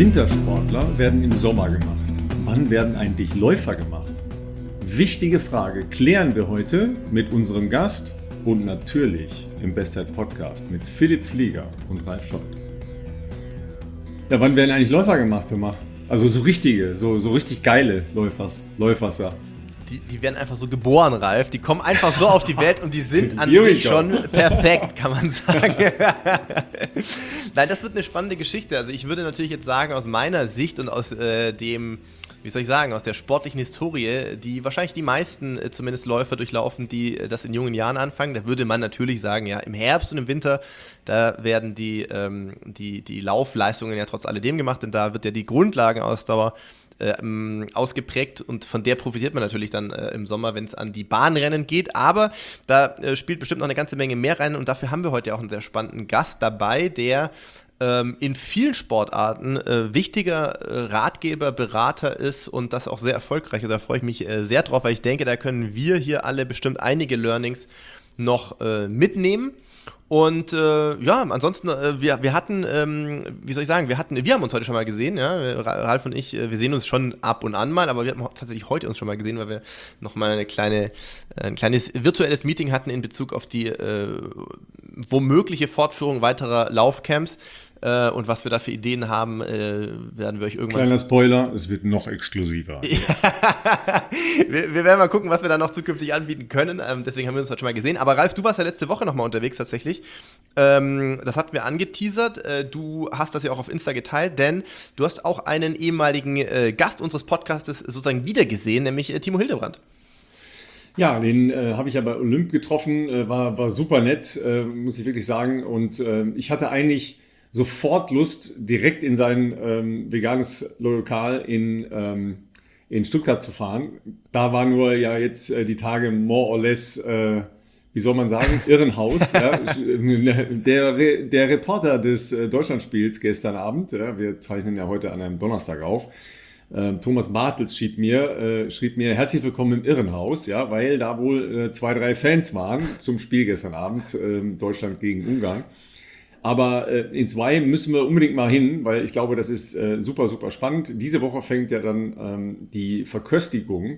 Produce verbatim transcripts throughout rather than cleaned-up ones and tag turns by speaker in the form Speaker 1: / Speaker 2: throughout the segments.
Speaker 1: Wintersportler werden im Sommer gemacht. Wann werden eigentlich Läufer gemacht? Wichtige Frage klären wir heute mit unserem Gast und natürlich im Bestzeit-Podcast mit Philipp Flieger und Ralf Scholz. Ja, wann werden eigentlich Läufer gemacht, Thomas? Also so richtige, so, so richtig geile Läufers, Läuferser.
Speaker 2: Die, die werden einfach so geboren, Ralf. Die kommen einfach so auf die Welt und die sind an sich schon perfekt, kann man sagen. Nein, das wird eine spannende Geschichte. Also ich würde natürlich jetzt sagen, aus meiner Sicht und aus äh, dem, wie soll ich sagen, aus der sportlichen Historie, die wahrscheinlich die meisten äh, zumindest Läufer durchlaufen, die äh, das in jungen Jahren anfangen, da würde man natürlich sagen, ja, im Herbst und im Winter, da werden die, ähm, die, die Laufleistungen ja trotz alledem gemacht, denn da wird ja die Grundlagenausdauer Ähm, ausgeprägt und von der profitiert man natürlich dann äh, im Sommer, wenn es an die Bahnrennen geht, aber da äh, spielt bestimmt noch eine ganze Menge mehr rein und dafür haben wir heute auch einen sehr spannenden Gast dabei, der ähm, in vielen Sportarten äh, wichtiger äh, Ratgeber, Berater ist und das auch sehr erfolgreich. Also da freue ich mich äh, sehr drauf, weil ich denke, da können wir hier alle bestimmt einige Learnings noch äh, mitnehmen. Und äh, ja, ansonsten, äh, wir, wir hatten, ähm, wie soll ich sagen, wir hatten, wir haben uns heute schon mal gesehen, ja, Ralf und ich, äh, wir sehen uns schon ab und an mal, aber wir haben tatsächlich heute uns schon mal gesehen, weil wir nochmal eine kleine, äh, ein kleines virtuelles Meeting hatten in Bezug auf die äh, womögliche Fortführung weiterer Laufcamps. Äh, und was wir da für Ideen haben, äh, werden wir euch irgendwann...
Speaker 1: Kleiner Spoiler, es wird noch exklusiver.
Speaker 2: wir, wir werden mal gucken, was wir da noch zukünftig anbieten können. Ähm, deswegen haben wir uns heute schon mal gesehen. Aber Ralf, du warst ja letzte Woche noch mal unterwegs tatsächlich. Ähm, das hatten wir angeteasert. Äh, du hast das ja auch auf Insta geteilt, denn du hast auch einen ehemaligen äh, Gast unseres Podcastes sozusagen wiedergesehen, nämlich äh, Timo Hildebrand.
Speaker 1: Ja, den äh, habe ich ja bei Olymp getroffen, äh, war, war super nett, äh, muss ich wirklich sagen. Und äh, ich hatte eigentlich sofort Lust, direkt in sein ähm, veganes Lokal in, ähm, in Stuttgart zu fahren. Da war nur ja jetzt äh, die Tage more or less, äh, wie soll man sagen, Irrenhaus. Ja. Der, Re- der Reporter des äh, Deutschlandspiels gestern Abend, ja, wir zeichnen ja heute an einem Donnerstag auf, äh, Thomas Bartels schrieb mir, äh, schrieb mir, herzlich willkommen im Irrenhaus, ja, weil da wohl äh, zwei, drei Fans waren zum Spiel gestern Abend, äh, Deutschland gegen Ungarn. Aber äh, in zwei müssen wir unbedingt mal hin, weil ich glaube, das ist äh, super, super spannend. Diese Woche fängt ja dann ähm, die Verköstigung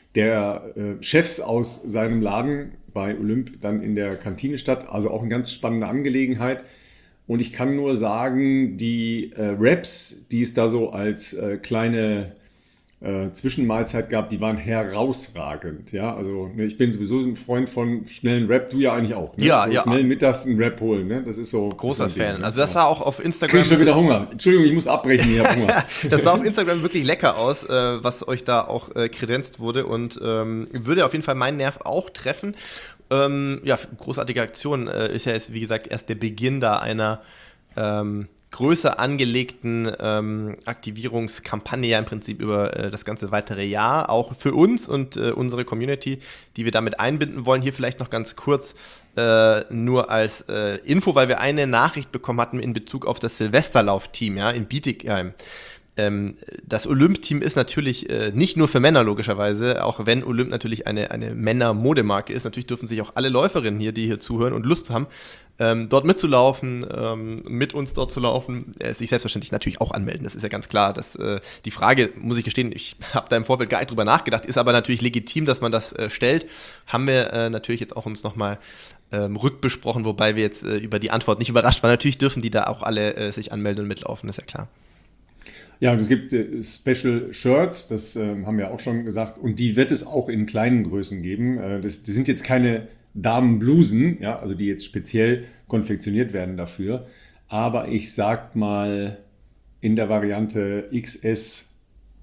Speaker 1: der äh, Chefs aus seinem Laden bei Olymp dann in der Kantine statt. Also auch eine ganz spannende Angelegenheit. Und ich kann nur sagen, die äh, Wraps, die es da so als äh, kleine Äh, Zwischenmahlzeit gab, die waren herausragend. Ja, also ne, ich bin sowieso ein Freund von schnellen Rap, du ja eigentlich auch. Ne?
Speaker 2: Ja,
Speaker 1: so
Speaker 2: ja.
Speaker 1: Schnell mittags einen Rap holen, ne? Das ist so.
Speaker 2: Großer
Speaker 1: ist so
Speaker 2: Fan.
Speaker 1: Ding,
Speaker 2: Also das sah auch auf Instagram.
Speaker 1: Krieg ich schon wieder Hunger. Entschuldigung, ich muss abbrechen, ich habe Hunger.
Speaker 2: Das sah auf Instagram wirklich lecker aus, äh, was euch da auch äh, kredenzt wurde und ähm, würde auf jeden Fall meinen Nerv auch treffen. Ähm, ja, großartige Aktion. Äh, ist ja jetzt, wie gesagt, erst der Beginn da einer ähm, größer angelegten ähm, Aktivierungskampagne ja im Prinzip über äh, das ganze weitere Jahr, auch für uns und äh, unsere Community, die wir damit einbinden wollen. Hier vielleicht noch ganz kurz äh, nur als äh, Info, weil wir eine Nachricht bekommen hatten in Bezug auf das Silvesterlauf-Team, ja, in Bietigheim. Ähm, das Olymp-Team ist natürlich äh, nicht nur für Männer logischerweise, auch wenn Olymp natürlich eine, eine Männer-Modemarke ist. Natürlich dürfen sich auch alle Läuferinnen hier, die hier zuhören und Lust haben, ähm, dort mitzulaufen, ähm, mit uns dort zu laufen, äh, sich selbstverständlich natürlich auch anmelden. Das ist ja ganz klar. Das, äh, die Frage, muss ich gestehen, ich habe da im Vorfeld gar nicht drüber nachgedacht, ist aber natürlich legitim, dass man das äh, stellt. Haben wir äh, natürlich jetzt auch uns nochmal ähm, rückbesprochen, wobei wir jetzt äh, über die Antwort nicht überrascht waren. Natürlich dürfen die da auch alle äh, sich anmelden und mitlaufen, ist ja klar.
Speaker 1: Ja, und es gibt äh, Special Shirts, das äh, haben wir auch schon gesagt, und die wird es auch in kleinen Größen geben. Äh, das, das sind jetzt keine Damenblusen, ja, also die jetzt speziell konfektioniert werden dafür, aber ich sag mal in der Variante X S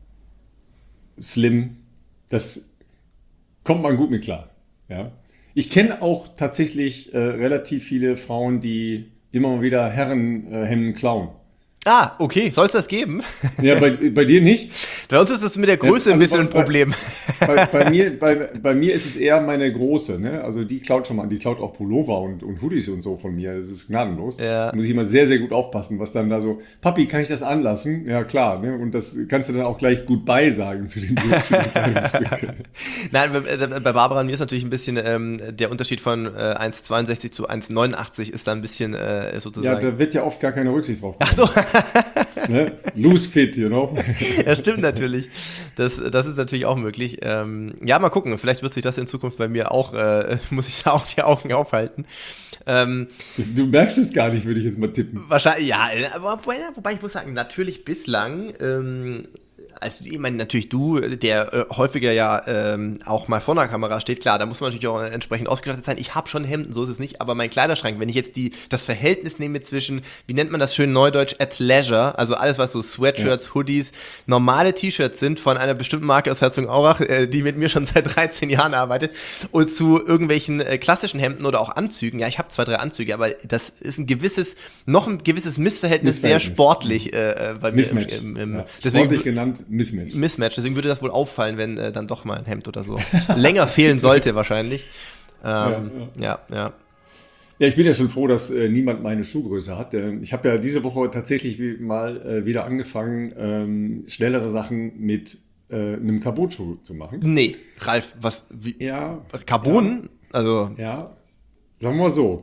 Speaker 1: Slim, das kommt man gut mit klar. Ja. Ich kenne auch tatsächlich äh, relativ viele Frauen, die immer mal wieder Herrenhemden äh, klauen.
Speaker 2: Ah, okay. Soll es das geben?
Speaker 1: Ja, bei, bei dir nicht?
Speaker 2: Bei uns ist das mit der Größe
Speaker 1: Ja, also
Speaker 2: ein bisschen
Speaker 1: bei,
Speaker 2: ein Problem.
Speaker 1: Bei, bei, mir, bei, bei mir ist es eher meine Große. Ne? Also die klaut schon mal, die klaut auch Pullover und, und Hoodies und so von mir. Das ist gnadenlos.
Speaker 2: Ja.
Speaker 1: Da muss ich immer sehr, sehr gut aufpassen, was dann da so, Papi, kann ich das anlassen? Ja, klar. Ne? Und das kannst du dann auch gleich Goodbye sagen zu den, zu den Kleidungsstücken.
Speaker 2: Nein, bei, bei Barbara und mir ist natürlich ein bisschen ähm, der Unterschied von äh, eins Komma zweiundsechzig zu eins Komma neunundachtzig ist da ein bisschen äh, sozusagen.
Speaker 1: Ja, da wird ja oft gar keine Rücksicht drauf genommen.
Speaker 2: Ach so.
Speaker 1: ne? Loose fit, you know.
Speaker 2: Ja, stimmt natürlich. Das, das ist natürlich auch möglich. Ähm, ja, mal gucken. Vielleicht wird sich das in Zukunft bei mir auch, äh, muss ich da auch die Augen aufhalten. Ähm,
Speaker 1: du merkst es gar nicht, würde ich jetzt mal tippen.
Speaker 2: Wahrscheinlich, ja. Aber, wobei ich muss sagen, natürlich bislang, ähm, also ich meine, natürlich du, der äh, häufiger ja ähm, auch mal vor einer Kamera steht, klar, da muss man natürlich auch entsprechend ausgestattet sein. Ich habe schon Hemden, so ist es nicht, aber mein Kleiderschrank, wenn ich jetzt die, das Verhältnis nehme zwischen, wie nennt man das schön neudeutsch, Athleisure, also alles, was so Sweatshirts, ja. Hoodies, normale T-Shirts sind von einer bestimmten Marke aus Herzogenaurach, äh, die mit mir schon seit dreizehn Jahren arbeitet, und zu irgendwelchen äh, klassischen Hemden oder auch Anzügen. Ja, ich habe zwei, drei Anzüge, aber das ist ein gewisses, noch ein gewisses Missverhältnis, Missverhältnis. sehr sportlich äh, bei
Speaker 1: Mismatch.
Speaker 2: mir. Im, im,
Speaker 1: ja.
Speaker 2: deswegen,
Speaker 1: sportlich genannt Mismatch.
Speaker 2: Mismatch, deswegen würde das wohl auffallen, wenn äh, dann doch mal ein Hemd oder so länger fehlen sollte wahrscheinlich. Ähm, ja, ja. ja, ja.
Speaker 1: Ja, ich bin ja schon froh, dass äh, niemand meine Schuhgröße hat. Äh, ich habe ja diese Woche tatsächlich wie, mal äh, wieder angefangen, ähm, schnellere Sachen mit äh, einem Carbon-Schuh zu machen.
Speaker 2: Nee, Ralf, was? Wie?
Speaker 1: Ja.
Speaker 2: Carbon?
Speaker 1: Ja,
Speaker 2: also.
Speaker 1: Ja, sagen wir mal so.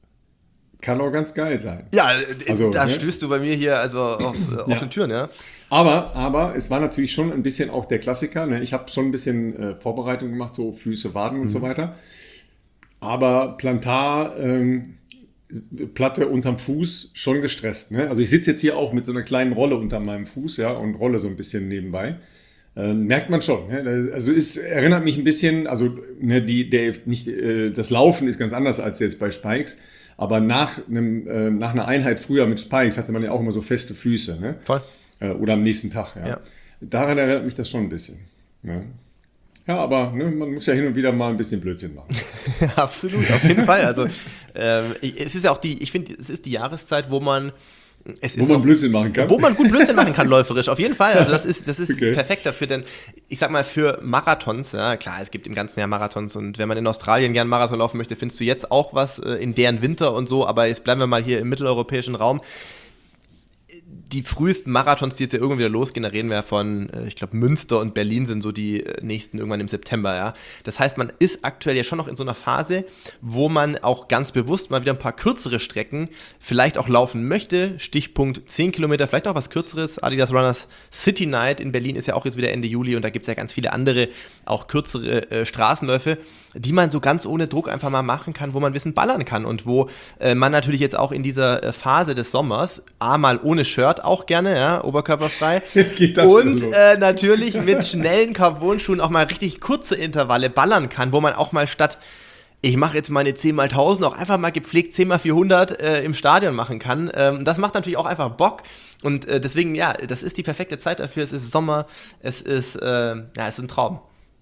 Speaker 1: Kann auch ganz geil sein.
Speaker 2: Ja,
Speaker 1: also,
Speaker 2: da
Speaker 1: ne?
Speaker 2: stößt du bei mir hier also auf äh, offene ja. Türen, ja.
Speaker 1: Aber, aber es war natürlich schon ein bisschen auch der Klassiker. Ne? Ich habe schon ein bisschen äh, Vorbereitung gemacht, so Füße, Waden und mhm. so weiter. Aber Plantar, ähm, Platte unterm Fuß, schon gestresst. Ne? Also ich sitze jetzt hier auch mit so einer kleinen Rolle unter meinem Fuß, ja, und rolle so ein bisschen nebenbei. Äh, merkt man schon. Ne? Also es erinnert mich ein bisschen, also ne, die, der, nicht, äh, das Laufen ist ganz anders als jetzt bei Spikes. Aber nach, einem, äh, nach einer Einheit früher mit Spikes hatte man ja auch immer so feste Füße. Ne?
Speaker 2: Voll.
Speaker 1: Oder am nächsten Tag, ja. ja. Daran erinnert mich das schon ein bisschen. Ne? Ja, aber ne, man muss ja hin und wieder mal ein bisschen Blödsinn machen.
Speaker 2: Absolut, auf jeden Fall. Also ähm, es ist ja auch die, ich finde, es ist die Jahreszeit, wo man es
Speaker 1: wo
Speaker 2: ist
Speaker 1: man
Speaker 2: auch,
Speaker 1: Blödsinn machen kann.
Speaker 2: Wo man gut Blödsinn machen kann, läuferisch, auf jeden Fall. Also das ist, das ist
Speaker 1: okay.
Speaker 2: perfekt dafür, denn ich sag mal, für Marathons, ja klar, es gibt im ganzen Jahr Marathons und wenn man in Australien gern Marathon laufen möchte, findest du jetzt auch was äh, in deren Winter und so, aber jetzt bleiben wir mal hier im mitteleuropäischen Raum. Die frühesten Marathons, die jetzt ja irgendwann wieder losgehen, da reden wir ja von, ich glaube, Münster und Berlin sind so die nächsten irgendwann im September, ja. Das heißt, man ist aktuell ja schon noch in so einer Phase, wo man auch ganz bewusst mal wieder ein paar kürzere Strecken vielleicht auch laufen möchte. Stichpunkt zehn Kilometer, vielleicht auch was Kürzeres. Adidas Runners City Night in Berlin ist ja auch jetzt wieder Ende Juli und da gibt es ja ganz viele andere, auch kürzere äh, Straßenläufe, die man so ganz ohne Druck einfach mal machen kann, wo man ein bisschen ballern kann und wo äh, man natürlich jetzt auch in dieser äh, Phase des Sommers, A, mal ohne Shirt auch gerne, ja, oberkörperfrei.
Speaker 1: Geht das
Speaker 2: und äh, natürlich mit schnellen Carbon-Schuhen auch mal richtig kurze Intervalle ballern kann, wo man auch mal statt, ich mache jetzt meine zehn mal tausend, auch einfach mal gepflegt zehn mal vierhundert äh, im Stadion machen kann. Ähm, das macht natürlich auch einfach Bock. Und äh, deswegen, ja, das ist die perfekte Zeit dafür. Es ist Sommer, es ist, äh, ja, es ist ein Traum.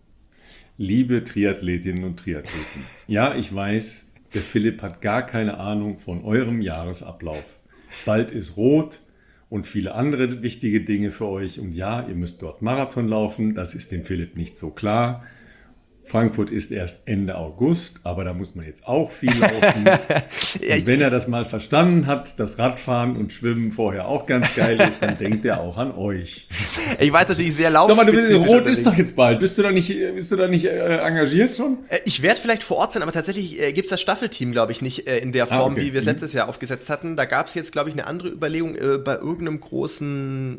Speaker 1: Liebe Triathletinnen und Triathleten, ja, ich weiß, der Philipp hat gar keine Ahnung von eurem Jahresablauf. Bald ist Rot und viele andere wichtige Dinge für euch. Und ja, ihr müsst dort Marathon laufen, das ist dem Philipp nicht so klar. Frankfurt ist erst Ende August, aber da muss man jetzt auch viel laufen. Und wenn er das mal verstanden hat, dass Radfahren und Schwimmen vorher auch ganz geil ist, dann denkt er auch an euch.
Speaker 2: Ich weiß natürlich sehr laut.
Speaker 1: Sag mal, du bist, Rot ist doch jetzt bald. Bist du da nicht, bist du da nicht äh, engagiert schon?
Speaker 2: Ich werde vielleicht vor Ort sein, aber tatsächlich äh, gibt es das Staffelteam, glaube ich, nicht äh, in der Form, ah, okay. wie wir es letztes Jahr aufgesetzt hatten. Da gab es jetzt, glaube ich, eine andere Überlegung äh, bei irgendeinem großen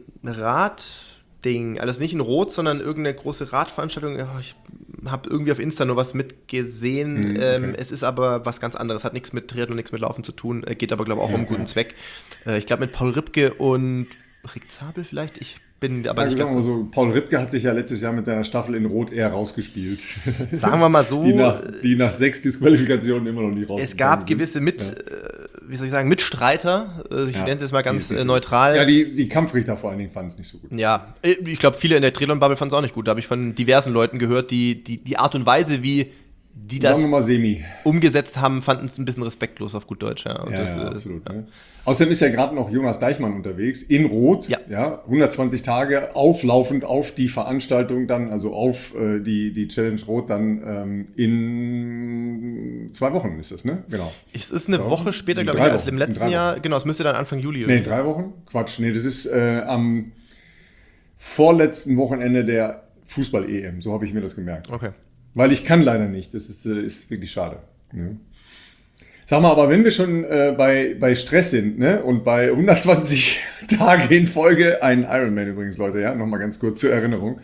Speaker 2: Radding. Also nicht in Rot, sondern irgendeine große Radveranstaltung. Ja, ich habe irgendwie auf Insta nur was mitgesehen. Mhm, okay. ähm, es ist aber was ganz anderes. Hat nichts mit Triathlon, nichts mit Laufen zu tun. Äh, geht aber, glaube ich, auch ja, um einen guten ja. Zweck. Äh, ich glaube, mit Paul Ripke und Rick Zabel vielleicht. Ich bin aber
Speaker 1: ja,
Speaker 2: nicht ganz
Speaker 1: so. so. Paul Ripke hat sich ja letztes Jahr mit seiner Staffel in Rot eher rausgespielt.
Speaker 2: Sagen wir mal so.
Speaker 1: Die nach, die nach sechs Disqualifikationen immer noch nicht rausgekommen
Speaker 2: Es gab
Speaker 1: sind.
Speaker 2: gewisse mit, ja. äh, wie soll ich sagen, Mitstreiter. Äh, ich ja. nenne es jetzt mal ganz äh, neutral.
Speaker 1: Ja, die, die Kampfrichter vor allen Dingen fanden es nicht so gut.
Speaker 2: Ja, ich glaube, viele in der Triathlon-Bubble fanden es auch nicht gut. Da habe ich von diversen Leuten gehört, die die, die Art und Weise, wie die das umgesetzt haben, fanden es ein bisschen respektlos auf gut Deutsch. Ja, und
Speaker 1: ja,
Speaker 2: das,
Speaker 1: ja
Speaker 2: äh,
Speaker 1: absolut.
Speaker 2: Ja.
Speaker 1: Ne? Außerdem ist ja gerade noch Jonas Deichmann unterwegs, in Rot,
Speaker 2: ja.
Speaker 1: Ja, hundertzwanzig Tage auflaufend auf die Veranstaltung dann, also auf äh, die, die Challenge Rot dann ähm, in zwei Wochen ist es, ne? Genau.
Speaker 2: Es ist eine
Speaker 1: so.
Speaker 2: Woche später, glaube ich, als im letzten Jahr. Genau, es müsste dann Anfang Juli
Speaker 1: Nee, drei Wochen? Quatsch, nee, das ist äh, am vorletzten Wochenende der Fußball-E M, so habe ich mir das gemerkt.
Speaker 2: Okay.
Speaker 1: Weil ich kann leider nicht, das ist, äh, ist wirklich schade. Ja. Sag mal, aber wenn wir schon äh, bei, bei Stress sind, ne, und bei hundertzwanzig Tage in Folge, ein Ironman übrigens, Leute, ja, nochmal ganz kurz zur Erinnerung.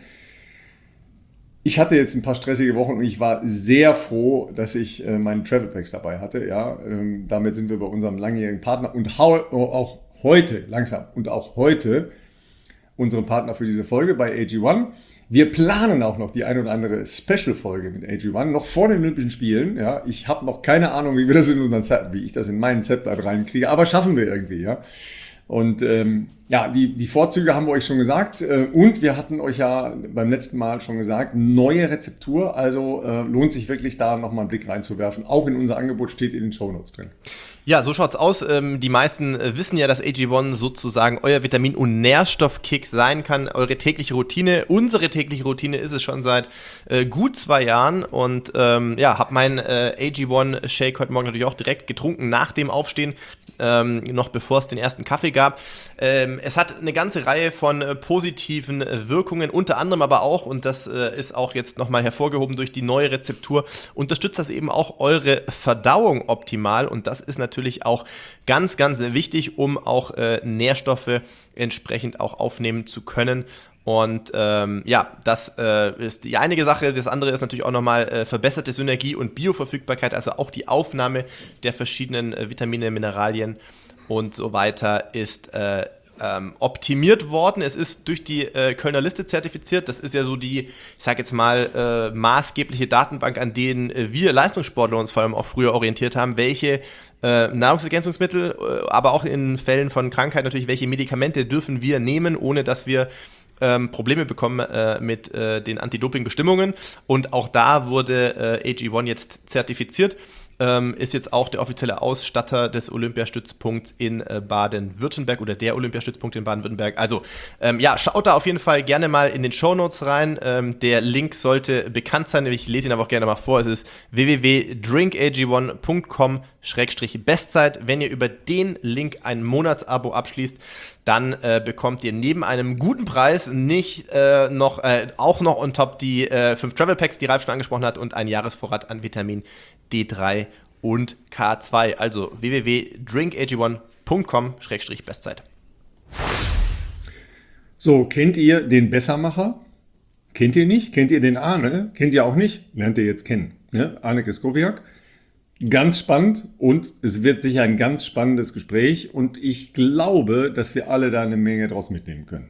Speaker 1: Ich hatte jetzt ein paar stressige Wochen und ich war sehr froh, dass ich äh, meinen Travel Packs dabei hatte, ja. Ähm, damit sind wir bei unserem langjährigen Partner und hau- auch heute, langsam, und auch heute unseren Partner für diese Folge bei A G eins. Wir planen auch noch die eine oder andere Special-Folge mit A G eins, noch vor den Olympischen Spielen. Ja, ich habe noch keine Ahnung, wie wir das in unseren Set, wie ich das in meinen Setblatt reinkriege, aber schaffen wir irgendwie, ja. Und ähm, ja, die, die Vorzüge haben wir euch schon gesagt. Äh, und wir hatten euch ja beim letzten Mal schon gesagt, neue Rezeptur. Also äh, lohnt sich wirklich da nochmal einen Blick reinzuwerfen. Auch in unser Angebot steht in den Shownotes drin.
Speaker 2: Ja, so schaut's aus. Ähm, die meisten äh, wissen ja, dass A G eins sozusagen euer Vitamin- und Nährstoffkick sein kann, eure tägliche Routine. Unsere tägliche Routine ist es schon seit äh, gut zwei Jahren und ähm, ja, habe meinen äh, A G eins Shake heute Morgen natürlich auch direkt getrunken nach dem Aufstehen, ähm, noch bevor es den ersten Kaffee gab. Ähm, es hat eine ganze Reihe von äh, positiven äh, Wirkungen, unter anderem aber auch, und das äh, ist auch jetzt nochmal hervorgehoben durch die neue Rezeptur, unterstützt das eben auch eure Verdauung optimal und das ist natürlich natürlich auch ganz, ganz wichtig, um auch äh, Nährstoffe entsprechend auch aufnehmen zu können. Und ähm, ja, das äh, ist die eine Sache. Das andere ist natürlich auch nochmal äh, verbesserte Synergie und Bioverfügbarkeit, also auch die Aufnahme der verschiedenen äh, Vitamine, Mineralien und so weiter ist äh, Ähm, optimiert worden. Es ist durch die äh, Kölner Liste zertifiziert. Das ist ja so die, ich sage jetzt mal, äh, maßgebliche Datenbank, an denen äh, wir Leistungssportler uns vor allem auch früher orientiert haben, welche äh, Nahrungsergänzungsmittel, äh, aber auch in Fällen von Krankheit natürlich, welche Medikamente dürfen wir nehmen, ohne dass wir ähm, Probleme bekommen äh, mit äh, den Anti-Doping-Bestimmungen. Und auch da wurde äh, A G eins jetzt zertifiziert. Ähm, ist jetzt auch der offizielle Ausstatter des Olympiastützpunkts in äh, Baden-Württemberg oder der Olympiastützpunkt in Baden-Württemberg. Also ähm, ja, schaut da auf jeden Fall gerne mal in den Shownotes rein. Ähm, der Link sollte bekannt sein. Ich lese ihn aber auch gerne mal vor. Es ist w w w punkt drink a g one punkt com Schrägstrich Bestzeit. Wenn ihr über den Link ein Monatsabo abschließt, dann äh, bekommt ihr neben einem guten Preis nicht äh, noch äh, auch noch on top die äh, fünf Travel Packs, die Ralf schon angesprochen hat, und ein Jahresvorrat an Vitamin D drei und K zwei. Also w w w punkt drink a g one punkt com Schrägstrich Bestzeit.
Speaker 1: So, kennt ihr den Bessermacher? Kennt ihr nicht? Kennt ihr den Arne? Kennt ihr auch nicht? Lernt ihr jetzt kennen. Ne? Arne Keskowiak. Ganz spannend und es wird sicher ein ganz spannendes Gespräch und ich glaube, dass wir alle da eine Menge draus mitnehmen können.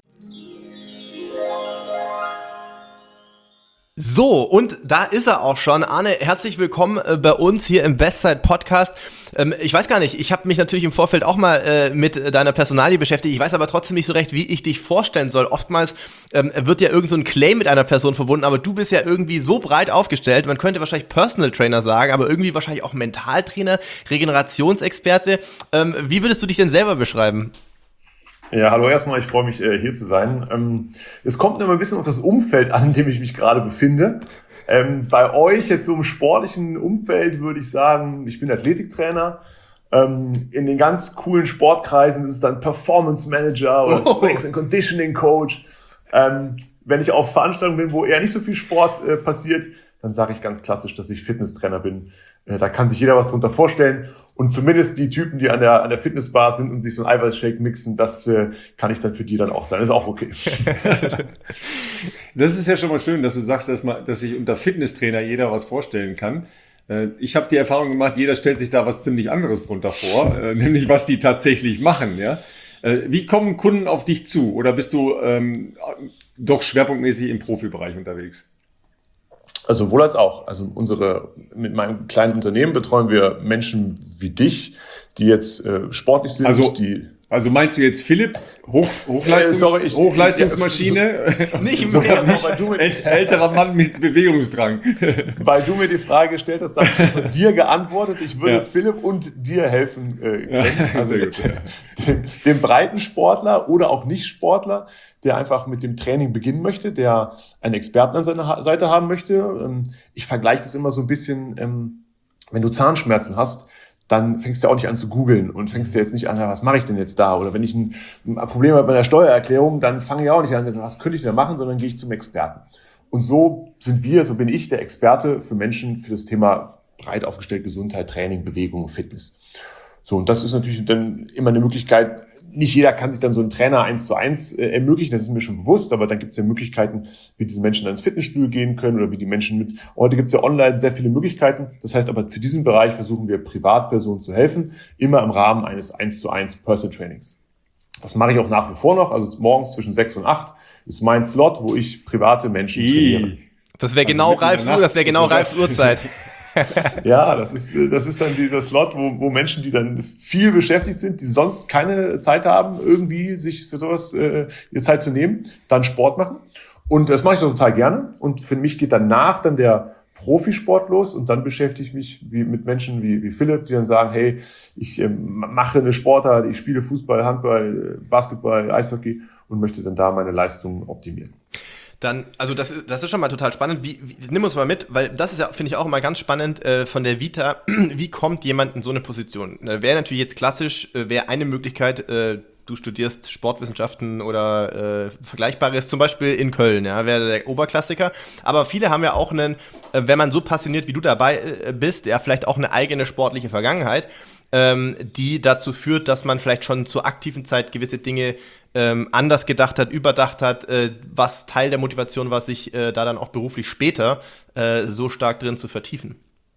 Speaker 2: So, und da ist er auch schon. Arne, herzlich willkommen äh, bei uns hier im Bestzeit-Podcast. Ähm, ich weiß gar nicht, ich habe mich natürlich im Vorfeld auch mal äh, mit deiner Personalie beschäftigt. Ich weiß aber trotzdem nicht so recht, wie ich dich vorstellen soll. Oftmals ähm, wird ja irgend so ein Claim mit einer Person verbunden, aber du bist ja irgendwie so breit aufgestellt. Man könnte wahrscheinlich Personal Trainer sagen, aber irgendwie wahrscheinlich auch Mentaltrainer, Regenerationsexperte. Ähm, wie würdest du dich denn selber beschreiben?
Speaker 3: Ja, hallo erstmal, ich freue mich, hier zu sein. Ähm, es kommt immer ein bisschen auf das Umfeld an, in dem ich mich gerade befinde. Ähm, bei euch jetzt so im sportlichen Umfeld würde ich sagen, ich bin Athletiktrainer. Ähm, in den ganz coolen Sportkreisen ist es dann Performance Manager oder oh. Strength and Conditioning Coach. Ähm, wenn ich auf Veranstaltungen bin, wo eher nicht so viel Sport äh, passiert, dann sage ich ganz klassisch, dass ich Fitnesstrainer bin. Äh, da kann sich jeder was drunter vorstellen. Und zumindest die Typen, die an der, an der Fitnessbar sind und sich so ein Eiweißshake mixen, das äh, kann ich dann für die dann auch sein. Das ist auch okay.
Speaker 1: Das ist ja schon mal schön, dass du sagst, dass, man, dass sich unter Fitnesstrainer jeder was vorstellen kann. Äh, ich habe die Erfahrung gemacht, jeder stellt sich da was ziemlich anderes drunter vor, äh, nämlich was die tatsächlich machen. Ja? Äh, wie kommen Kunden auf dich zu? Oder bist du ähm, doch schwerpunktmäßig im Profibereich unterwegs?
Speaker 3: Also sowohl als auch. Also unsere, mit meinem kleinen Unternehmen betreuen wir Menschen wie dich, die jetzt äh, sportlich sind,
Speaker 1: also,
Speaker 3: die
Speaker 1: Also meinst du jetzt Philipp, Hoch, Hochleistungs, äh, sorry, ich,
Speaker 3: Hochleistungsmaschine?
Speaker 1: Ja, so, nicht so, mehr, nicht weil du mir, äl- älterer Mann mit Bewegungsdrang.
Speaker 3: Weil du mir die Frage gestellt hast, habe ich von dir geantwortet. Ich würde ja. Philipp und dir helfen äh, können. Ja, also gut, ja. dem, dem breiten Sportler oder auch Nicht-Sportler, der einfach mit dem Training beginnen möchte, der einen Experten an seiner Seite haben möchte. Ich vergleiche das immer so ein bisschen, wenn du Zahnschmerzen hast, dann fängst du auch nicht an zu googeln und fängst du jetzt nicht an, was mache ich denn jetzt da? Oder wenn ich ein, ein Problem habe bei der Steuererklärung, dann fange ich auch nicht an, was könnte ich denn machen, sondern gehe ich zum Experten. Und so sind wir, so bin ich der Experte für Menschen für das Thema breit aufgestellt Gesundheit, Training, Bewegung, Fitness. So, und das ist natürlich dann immer eine Möglichkeit. Nicht jeder kann sich dann so einen Trainer eins zu eins äh, ermöglichen, das ist mir schon bewusst, aber dann gibt es ja Möglichkeiten, wie diese Menschen dann ins Fitnessstudio gehen können oder wie die Menschen mit, heute gibt es ja online sehr viele Möglichkeiten. Das heißt aber, für diesen Bereich versuchen wir Privatpersonen zu helfen, immer im Rahmen eines eins zu eins Personal Trainings. Das mache ich auch nach wie vor noch, also morgens zwischen sechs und acht ist mein Slot, wo ich private Menschen trainiere.
Speaker 2: Das wäre genau also Ralfs Uhr, das wäre genau Ralfs Uhrzeit.
Speaker 3: Ja, das ist, das ist dann dieser Slot, wo, wo Menschen, die dann viel beschäftigt sind, die sonst keine Zeit haben, irgendwie sich für sowas äh, ihre Zeit zu nehmen, dann Sport machen. Und das mache ich total gerne. Und für mich geht danach dann der Profisport los und dann beschäftige ich mich wie, mit Menschen wie, wie Philipp, die dann sagen, hey, ich äh, mache eine Sportart, ich spiele Fußball, Handball, Basketball, Eishockey und möchte dann da meine Leistungen optimieren.
Speaker 2: Dann, also das ist, das ist schon mal total spannend. Wie, wie, nimm uns mal mit, weil das ist ja, finde ich, auch immer ganz spannend äh, von der Vita. Wie kommt jemand in so eine Position? Äh, wäre natürlich jetzt klassisch, äh, wäre eine Möglichkeit, äh, du studierst Sportwissenschaften oder äh, Vergleichbares, zum Beispiel in Köln, ja, wäre der Oberklassiker. Aber viele haben ja auch einen, äh, wenn man so passioniert wie du dabei äh, bist, ja, vielleicht auch eine eigene sportliche Vergangenheit, ähm, die dazu führt, dass man vielleicht schon zur aktiven Zeit gewisse Dinge Ähm, anders gedacht hat, überdacht hat, äh, was Teil der Motivation war, sich äh, da dann auch beruflich später äh, so stark drin zu vertiefen.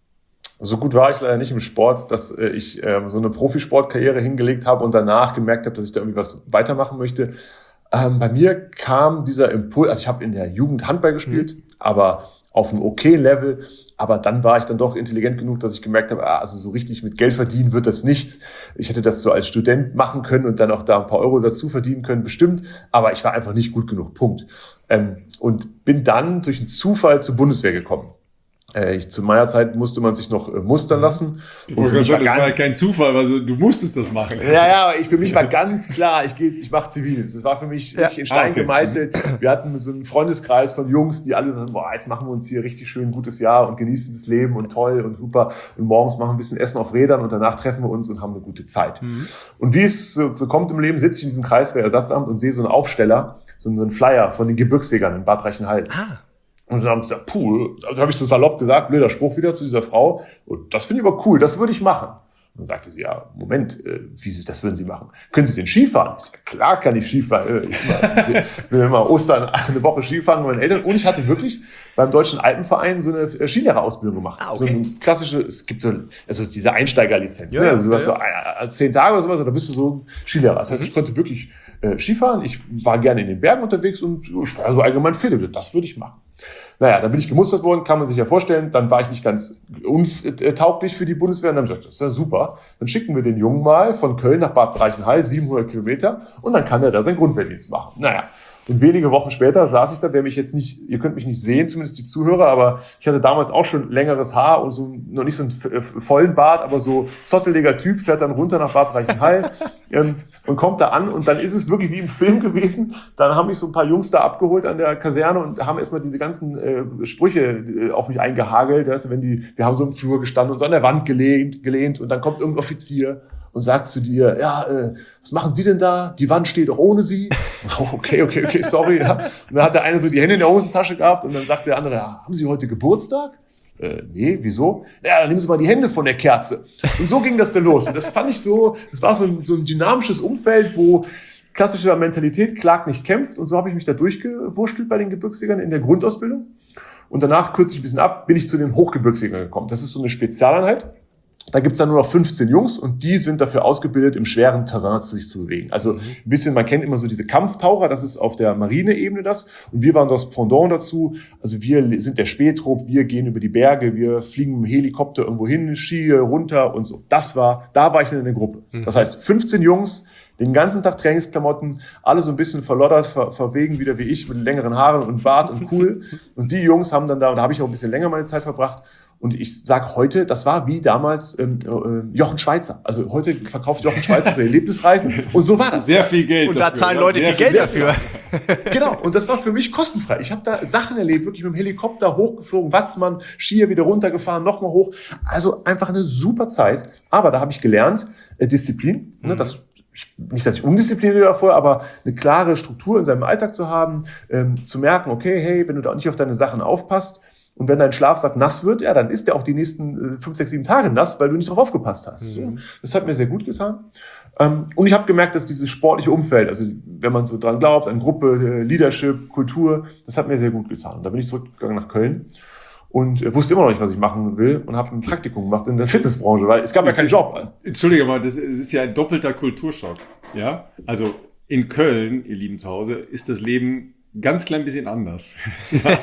Speaker 3: So gut war ich leider nicht im Sport, dass äh, ich äh, so eine Profisportkarriere hingelegt habe und danach gemerkt habe, dass ich da irgendwie was weitermachen möchte. Ähm, bei mir kam dieser Impuls, also ich habe in der Jugend Handball gespielt, mhm. aber auf einem okay Level, aber dann war ich dann doch intelligent genug, dass ich gemerkt habe, ah, also so richtig mit Geld verdienen wird das nichts. Ich hätte das so als Student machen können und dann auch da ein paar Euro dazu verdienen können, bestimmt, aber ich war einfach nicht gut genug, Punkt. Ähm, und bin dann durch einen Zufall zur Bundeswehr gekommen. Ich, zu meiner Zeit musste man sich noch äh, mustern lassen.
Speaker 1: Ich und sagen, das war ja kein Zufall, also du musstest das machen.
Speaker 3: Ja, ja, aber ich, für mich war ganz klar, ich gehe, ich mache Zivildienst. Das war für mich ja. in Stein ah, okay. gemeißelt. Wir hatten so einen Freundeskreis von Jungs, die alle sagen, boah, jetzt machen wir uns hier richtig schön ein gutes Jahr und genießen das Leben und toll und super. Und morgens machen wir ein bisschen Essen auf Rädern und danach treffen wir uns und haben eine gute Zeit. Mhm. Und wie es so, so kommt im Leben, sitze ich in diesem Kreiswehrersatzamt und sehe so einen Aufsteller, so einen Flyer von den Gebirgsjägern in Bad Reichenhall. Ah. Und dann haben sie gesagt, puh, also habe ich so salopp gesagt, blöder Spruch wieder zu dieser Frau. Und das finde ich aber cool, das würde ich machen. Und dann sagte sie, ja, Moment, äh, wie Sie, das würden Sie machen? Können Sie denn Skifahren? Ich sage, klar kann ich Skifahren. Ich will immer Ostern eine Woche Skifahren mit meinen Eltern. Und ich hatte wirklich beim Deutschen Alpenverein so eine Skilehrerausbildung gemacht. Ah, okay. So eine klassische, es gibt so, also diese Einsteigerlizenz. Ja, ne? Also du ja, hast so ja. zehn Tage oder sowas, oder bist du so ein Skilehrer. Das heißt, ich konnte wirklich äh, Skifahren. Ich war gerne in den Bergen unterwegs und ich war so allgemein fit. Das würde ich machen. Naja, dann bin ich gemustert worden, kann man sich ja vorstellen. Dann war ich nicht ganz untauglich für die Bundeswehr. Und dann habe ich gesagt, das ist ja super. Dann schicken wir den Jungen mal von Köln nach Bad Reichenhall, siebenhundert Kilometer. Und dann kann er da seinen Grundwehrdienst machen. Naja, und wenige Wochen später saß ich da, wer mich jetzt nicht, ihr könnt mich nicht sehen, zumindest die Zuhörer, aber ich hatte damals auch schon längeres Haar und so, noch nicht so einen vollen Bart, aber so zotteliger Typ, fährt dann runter nach Bad Reichenhall ähm, und kommt da an und dann ist es wirklich wie im Film gewesen. Dann haben mich so ein paar Jungs da abgeholt an der Kaserne und haben erstmal diese ganzen äh, Sprüche äh, auf mich eingehagelt. Das heißt, wenn die, wir haben so im Flur gestanden und so an der Wand gelehnt, gelehnt und dann kommt irgendein Offizier und sagt zu dir, ja, äh, was machen Sie denn da? Die Wand steht doch ohne Sie. Oh, okay, okay, okay, sorry. Ja. Und dann hat der eine so die Hände in der Hosentasche gehabt und dann sagt der andere, ja, haben Sie heute Geburtstag? Äh, nee, wieso? Ja, dann nehmen Sie mal die Hände von der Kerze. Und so ging das dann los. Und das fand ich so, das war so ein, so ein dynamisches Umfeld, wo klassische Mentalität klagt nicht kämpft. Und so habe ich mich da durchgewurschtelt bei den Gebirgsjägern in der Grundausbildung. Und danach, kürze ich ein bisschen ab, bin ich zu den Hochgebirgsjägern gekommen. Das ist so eine Spezialeinheit. Da gibt's dann nur noch fünfzehn Jungs und die sind dafür ausgebildet, im schweren Terrain sich zu bewegen. Also ein bisschen, man kennt immer so diese Kampftaucher, das ist auf der Marineebene das. Und wir waren das Pendant dazu. Also wir sind der Spähtrupp, wir gehen über die Berge, wir fliegen mit dem Helikopter irgendwo hin, Ski runter und so. Das war, da war ich dann in der Gruppe. Das heißt, fünfzehn Jungs, den ganzen Tag Trainingsklamotten, alle so ein bisschen verloddert, ver, verwegen wieder wie ich, mit längeren Haaren und Bart und cool. Und die Jungs haben dann da, und da habe ich auch ein bisschen länger meine Zeit verbracht. Und ich sage heute, das war wie damals ähm, äh, Jochen Schweizer. Also heute verkauft Jochen Schweizer so Erlebnisreisen. Und so war das.
Speaker 1: Sehr viel Geld
Speaker 2: Und da dafür, zahlen Leute viel Geld viel dafür.
Speaker 3: Genau. Und das war für mich kostenfrei. Ich habe da Sachen erlebt, wirklich mit dem Helikopter hochgeflogen, Watzmann, Skier wieder runtergefahren, nochmal hoch. Also einfach eine super Zeit. Aber da habe ich gelernt, äh, Disziplin. Mhm. Ne, das Nicht, dass ich undiszipliniert war vorher, aber eine klare Struktur in seinem Alltag zu haben, ähm, zu merken, okay, hey, wenn du da nicht auf deine Sachen aufpasst, Und wenn dein Schlafsack nass wird, ja, dann ist der auch die nächsten fünf, sechs, sieben Tage nass, weil du nicht darauf aufgepasst hast. Mhm. Das hat mir sehr gut getan. Und ich habe gemerkt, dass dieses sportliche Umfeld, also wenn man so dran glaubt, an Gruppe, Leadership, Kultur, das hat mir sehr gut getan. Und da bin ich zurückgegangen nach Köln und wusste immer noch nicht, was ich machen will und habe ein Praktikum gemacht in der Fitnessbranche, weil es gab ja keinen Job.
Speaker 1: Entschuldige mal, das ist ja ein doppelter Kulturschock. Ja, also in Köln, ihr lieben Zuhause, ist das Leben ganz klein bisschen anders. Ja.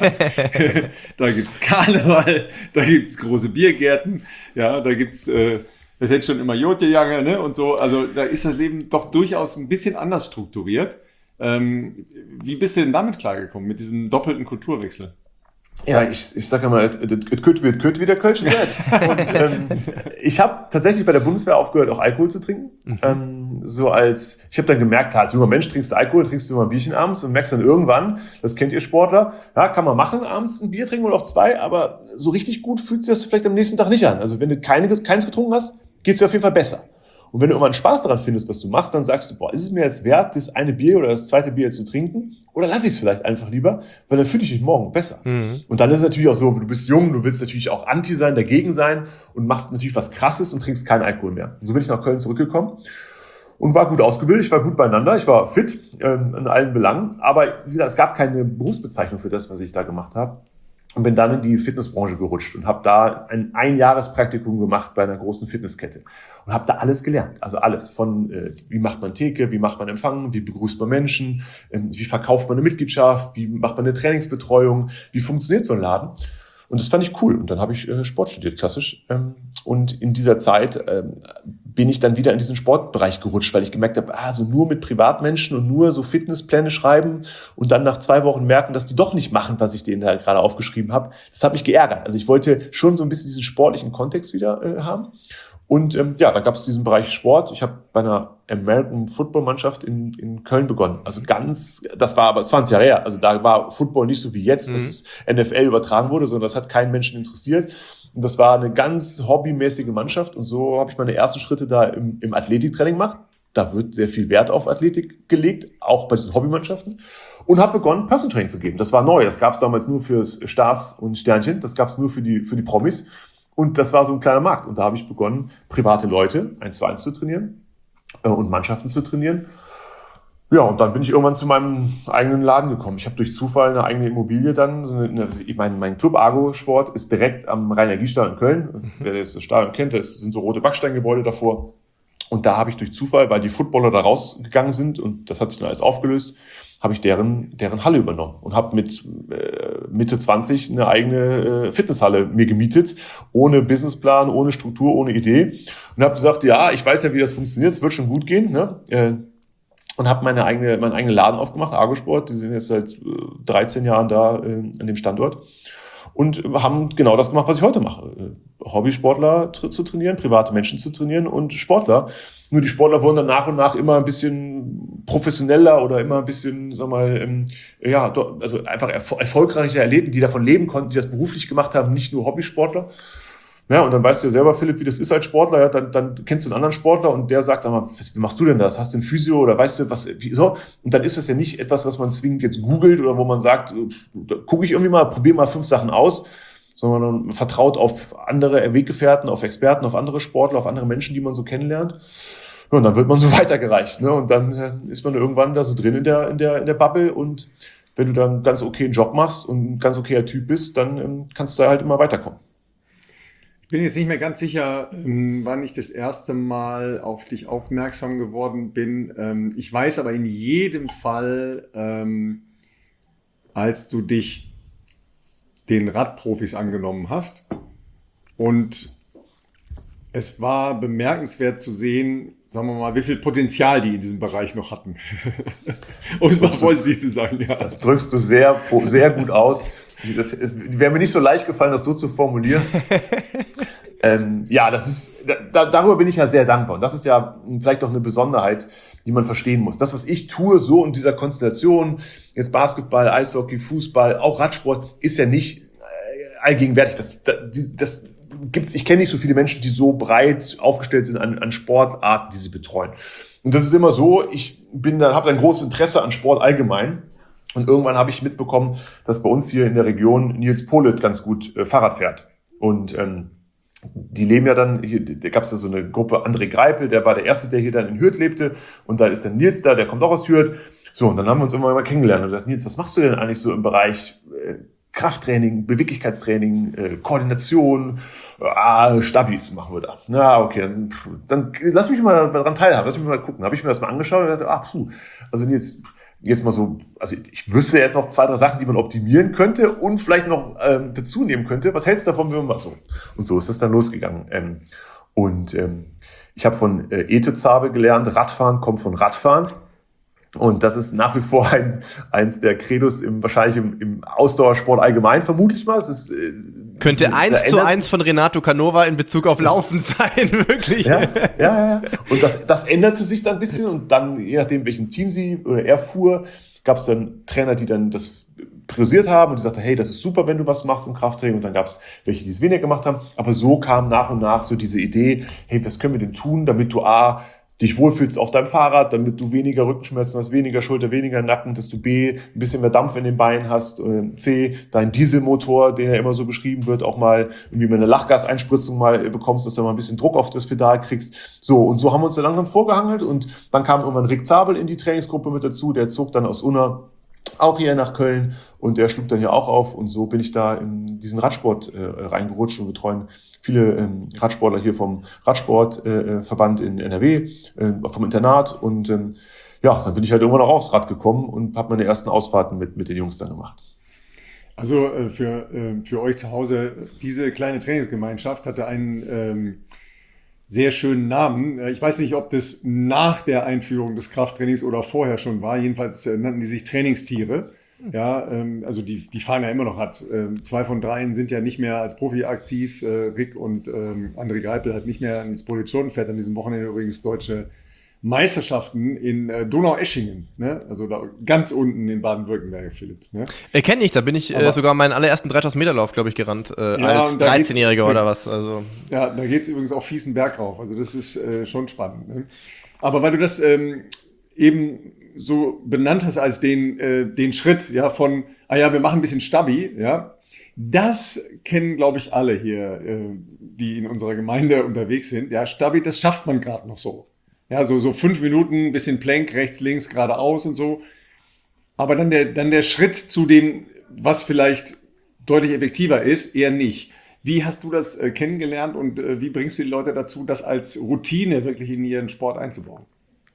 Speaker 1: Da gibt's Karneval, da gibt's große Biergärten, ja, da gibt's, äh, das hätte schon immer Jotjejange, ne, und so. Also da ist das Leben doch durchaus ein bisschen anders strukturiert. Ähm, wie bist du denn damit klargekommen, mit diesem doppelten Kulturwechsel?
Speaker 3: Ja, ich, ich sage immer, es kütt wird kütt, wie der Kölsche sagt. Und ähm, ich habe tatsächlich bei der Bundeswehr aufgehört, auch Alkohol zu trinken. Mhm. Ähm, so als, ich habe dann gemerkt, als junger Mensch trinkst du Alkohol, trinkst du mal ein Bierchen abends und merkst dann irgendwann, das kennt ihr Sportler, ja, kann man machen, abends ein Bier trinken oder auch zwei, aber so richtig gut fühlt sich das vielleicht am nächsten Tag nicht an. Also wenn du keine, keins getrunken hast, geht's dir auf jeden Fall besser. Und wenn du irgendwann Spaß daran findest, was du machst, dann sagst du, boah, ist es mir jetzt wert, das eine Bier oder das zweite Bier zu trinken? Oder lass ich es vielleicht einfach lieber, weil dann fühle ich mich morgen besser. Mhm. Und dann ist es natürlich auch so, du bist jung, du willst natürlich auch anti sein, dagegen sein und machst natürlich was Krasses und trinkst keinen Alkohol mehr. Und so bin ich nach Köln zurückgekommen und war gut ausgebildet, ich war gut beieinander, ich war fit ähm, in allen Belangen. Aber wie gesagt, es gab keine Berufsbezeichnung für das, was ich da gemacht habe. Und bin dann in die Fitnessbranche gerutscht und habe da ein Einjahrespraktikum gemacht bei einer großen Fitnesskette und habe da alles gelernt, also alles von äh, wie macht man Theke, wie macht man Empfang, wie begrüßt man Menschen, ähm, wie verkauft man eine Mitgliedschaft, wie macht man eine Trainingsbetreuung, wie funktioniert so ein Laden. Und das fand ich cool. Und dann habe ich äh, Sport studiert, klassisch. Ähm, und in dieser Zeit ähm, bin ich dann wieder in diesen Sportbereich gerutscht, weil ich gemerkt habe, ah, so nur mit Privatmenschen und nur so Fitnesspläne schreiben und dann nach zwei Wochen merken, dass die doch nicht machen, was ich denen da gerade aufgeschrieben habe. Das hat mich geärgert. Also ich wollte schon so ein bisschen diesen sportlichen Kontext wieder äh, haben. Und ähm, ja, da gab es diesen Bereich Sport. Ich habe bei einer American Football Mannschaft in, in Köln begonnen. Also ganz, das war aber zwanzig Jahre her. Also da war Football nicht so wie jetzt, mhm. dass es N F L übertragen wurde, sondern das hat keinen Menschen interessiert. Und das war eine ganz hobbymäßige Mannschaft. Und so habe ich meine ersten Schritte da im, im Athletiktraining gemacht. Da wird sehr viel Wert auf Athletik gelegt, auch bei diesen Hobbymannschaften. Und habe begonnen, Personal Training zu geben. Das war neu. Das gab es damals nur für Stars und Sternchen. Das gab es nur für die, für die Promis. Und das war so ein kleiner Markt. Und da habe ich begonnen, private Leute eins zu eins zu trainieren äh, und Mannschaften zu trainieren. Ja, und dann bin ich irgendwann zu meinem eigenen Laden gekommen. Ich habe durch Zufall eine eigene Immobilie dann. So eine, also ich meine, mein Club Argo Sport ist direkt am Rhein-Energiestadion in Köln. Mhm. Wer jetzt das Stadion kennt, das sind so rote Backsteingebäude davor. Und da habe ich durch Zufall, weil die Footballer da rausgegangen sind und das hat sich dann alles aufgelöst, habe ich deren deren Halle übernommen und habe mit äh, Mitte zwanzig eine eigene äh, Fitnesshalle mir gemietet, ohne Businessplan, ohne Struktur, ohne Idee und habe gesagt, ja, ich weiß ja, wie das funktioniert, es wird schon gut gehen, ne? Äh, und habe meine eigene meinen eigenen Laden aufgemacht, Argo Sport, die sind jetzt seit äh, dreizehn Jahren da äh, an dem Standort. Und haben genau das gemacht, was ich heute mache. Hobbysportler tra- zu trainieren, private Menschen zu trainieren und Sportler. Nur die Sportler wurden dann nach und nach immer ein bisschen professioneller oder immer ein bisschen, sag mal, ähm, ja, also einfach erfol- erfolgreiche Athleten, die davon leben konnten, die das beruflich gemacht haben, nicht nur Hobbysportler. Ja, und dann weißt du ja selber, Philipp, wie das ist als Sportler. Ja, dann, dann kennst du einen anderen Sportler und der sagt, sag mal, was, wie machst du denn das? Hast du ein Physio oder weißt du was? Wie, so? Und dann ist das ja nicht etwas, was man zwingend jetzt googelt oder wo man sagt, da gucke ich irgendwie mal, probiere mal fünf Sachen aus, sondern man vertraut auf andere Weggefährten, auf Experten, auf andere Sportler, auf andere Menschen, die man so kennenlernt. Ja, und dann wird man so weitergereicht, ne? Und dann äh, ist man irgendwann da so drin in der in der in der Bubble und wenn du dann einen ganz okayen Job machst und ein ganz okayer Typ bist, dann ähm, kannst du da halt immer weiterkommen.
Speaker 1: Ich bin jetzt nicht mehr ganz sicher, wann ich das erste Mal auf dich aufmerksam geworden bin. Ich weiß aber in jedem Fall, als du dich den Radprofis angenommen hast. Und es war bemerkenswert zu sehen, sagen wir mal, wie viel Potenzial die in diesem Bereich noch hatten. Um es mal vorsichtig zu sagen. Ja.
Speaker 3: Das drückst du sehr, sehr gut aus. Das wäre mir nicht so leicht gefallen, das so zu formulieren. ähm, ja, das ist, da, darüber bin ich ja sehr dankbar. Und das ist ja vielleicht auch eine Besonderheit, die man verstehen muss. Das, was ich tue, so in dieser Konstellation, jetzt Basketball, Eishockey, Fußball, auch Radsport, ist ja nicht allgegenwärtig. Das, das, das gibt's, ich kenne nicht so viele Menschen, die so breit aufgestellt sind an, an Sportarten, die sie betreuen. Und das ist immer so, ich bin da, habe ein großes Interesse an Sport allgemein. Und irgendwann habe ich mitbekommen, dass bei uns hier in der Region Nils Polit ganz gut äh, Fahrrad fährt. Und ähm, die leben ja dann, hier, da gab es ja so eine Gruppe, André Greipel, der war der Erste, der hier dann in Hürth lebte. Und da ist dann Nils da, der kommt auch aus Hürth. So, und dann haben wir uns irgendwann mal kennengelernt und gesagt, Nils, was machst du denn eigentlich so im Bereich äh, Krafttraining, Beweglichkeitstraining, äh, Koordination, ah, Stabis machen wir da. Na, okay, dann, dann lass mich mal daran teilhaben, lass mich mal gucken. Habe ich mir das mal angeschaut und dachte, ah, puh, also Nils, jetzt mal so, also ich wüsste jetzt noch zwei, drei Sachen, die man optimieren könnte und vielleicht noch ähm, dazu nehmen könnte. Was hältst du davon, wenn wir mal so? Und so ist das dann losgegangen. Ähm, und ähm, ich habe von äh, Ete Zabe gelernt, Radfahren kommt von Radfahren. Und das ist nach wie vor ein, eins der Credos im, wahrscheinlich im, im Ausdauersport allgemein, vermutlich mal. Es ist, äh,
Speaker 2: Könnte eins zu eins von Renato Canova in Bezug auf Laufen sein, wirklich.
Speaker 3: Ja, ja, ja. Und das, das änderte sich dann ein bisschen und dann, je nachdem, welchem Team sie oder er fuhr, gab es dann Trainer, die dann das priorisiert haben und die sagten, hey, das ist super, wenn du was machst im Krafttraining. Und dann gab es welche, die es weniger gemacht haben. Aber so kam nach und nach so diese Idee, hey, was können wir denn tun, damit du A, dich wohlfühlst auf deinem Fahrrad, damit du weniger Rückenschmerzen hast, weniger Schulter, weniger Nacken, dass du B, ein bisschen mehr Dampf in den Beinen hast, C, dein Dieselmotor, den ja immer so beschrieben wird, auch mal irgendwie mal eine Lachgaseinspritzung mal bekommst, dass du mal ein bisschen Druck auf das Pedal kriegst. So, und so haben wir uns dann langsam vorgehangelt und dann kam irgendwann Rick Zabel in die Trainingsgruppe mit dazu, der zog dann aus Unna auch hier nach Köln und der schlug dann hier auch auf und so bin ich da in diesen Radsport äh, reingerutscht und betreuen viele ähm, Radsportler hier vom Radsportverband äh, in N R W, äh, vom Internat und ähm, ja, dann bin ich halt irgendwann auch aufs Rad gekommen und habe meine ersten Ausfahrten mit, mit den Jungs dann gemacht.
Speaker 1: Also äh, für, äh, für euch zu Hause, diese kleine Trainingsgemeinschaft hatte einen ähm, sehr schönen Namen. Ich weiß nicht, ob das nach der Einführung des Krafttrainings oder vorher schon war. Jedenfalls äh, nannten die sich Trainingstiere. Ja, ähm, also die, die fahren ja immer noch Rad. Ähm, zwei von dreien sind ja nicht mehr als Profi aktiv. Äh, Rick und ähm, André Greipel hat nicht mehr ins Polition, fährt an diesem Wochenende übrigens deutsche Meisterschaften in äh, Donaueschingen, ne? Also da ganz unten in Baden-Württemberg, Philipp. Ne?
Speaker 2: Äh, Kenne ich, da bin ich äh, sogar meinen allerersten dreitausend Meter Lauf, glaube ich, gerannt, äh, ja, als dreizehnjähriger oder was. Also.
Speaker 1: Ja, da geht es übrigens auch fiesen Berg rauf, also das ist äh, schon spannend. Ne? Aber weil du das ähm, eben so benannt hast als den, äh, den Schritt, ja, von, ah ja, wir machen ein bisschen Stabi, ja, das kennen, glaube ich, alle hier, äh, die in unserer Gemeinde unterwegs sind. Ja, Stabi, das schafft man gerade noch so. Ja, so, so fünf Minuten, ein bisschen Plank, rechts, links, geradeaus und so. Aber dann der, dann der Schritt zu dem, was vielleicht deutlich effektiver ist, eher nicht. Wie hast du das äh, kennengelernt und äh, wie bringst du die Leute dazu, das als Routine wirklich in ihren Sport einzubauen?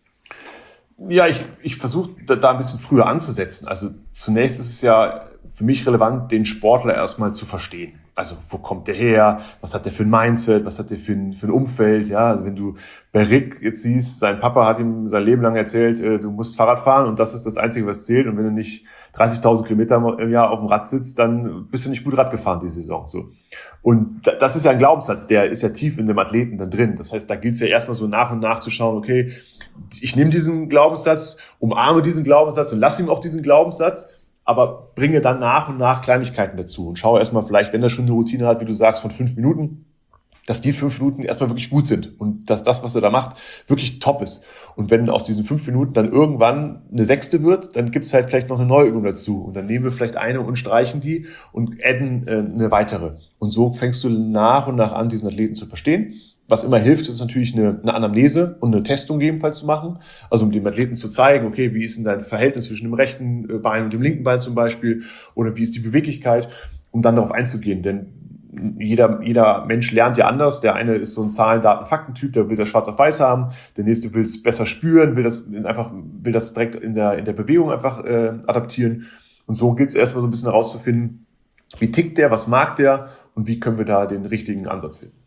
Speaker 3: Ja, ich, ich versuche da, da ein bisschen früher anzusetzen. Also zunächst ist es ja für mich relevant, den Sportler erstmal zu verstehen. Also wo kommt der her? Was hat der für ein Mindset? Was hat der für ein, für ein Umfeld? Ja, also wenn du bei Rick jetzt siehst, sein Papa hat ihm sein Leben lang erzählt, äh, du musst Fahrrad fahren und das ist das Einzige, was zählt. Und wenn du nicht dreißigtausend Kilometer im Jahr auf dem Rad sitzt, dann bist du nicht gut Rad gefahren die Saison. So. Und das ist ja ein Glaubenssatz, der ist ja tief in dem Athleten dann drin. Das heißt, da gilt es ja erstmal so nach und nach zu schauen, okay, ich nehme diesen Glaubenssatz, umarme diesen Glaubenssatz und lass ihm auch diesen Glaubenssatz, aber bringe dann nach und nach Kleinigkeiten dazu und schaue erstmal vielleicht, wenn er schon eine Routine hat, wie du sagst, von fünf Minuten, dass die fünf Minuten erstmal wirklich gut sind und dass das, was er da macht, wirklich top ist. Und wenn aus diesen fünf Minuten dann irgendwann eine sechste wird, dann gibt's halt vielleicht noch eine neue Übung dazu. Und dann nehmen wir vielleicht eine und streichen die und adden äh, eine weitere. Und so fängst du nach und nach an, diesen Athleten zu verstehen. Was immer hilft, ist natürlich eine, eine Anamnese und eine Testung ebenfalls zu machen. Also um dem Athleten zu zeigen, okay, wie ist denn dein Verhältnis zwischen dem rechten Bein und dem linken Bein zum Beispiel? Oder wie ist die Beweglichkeit? Um dann darauf einzugehen. Denn jeder, jeder Mensch lernt ja anders. Der eine ist so ein Zahlen, Daten, Fakten-Typ, der will das schwarz auf weiß haben. Der nächste will es besser spüren, will das einfach, will das direkt in der, in der Bewegung einfach äh, adaptieren. Und so gilt es erstmal so ein bisschen herauszufinden, wie tickt der, was mag der und wie können wir da den richtigen Ansatz finden.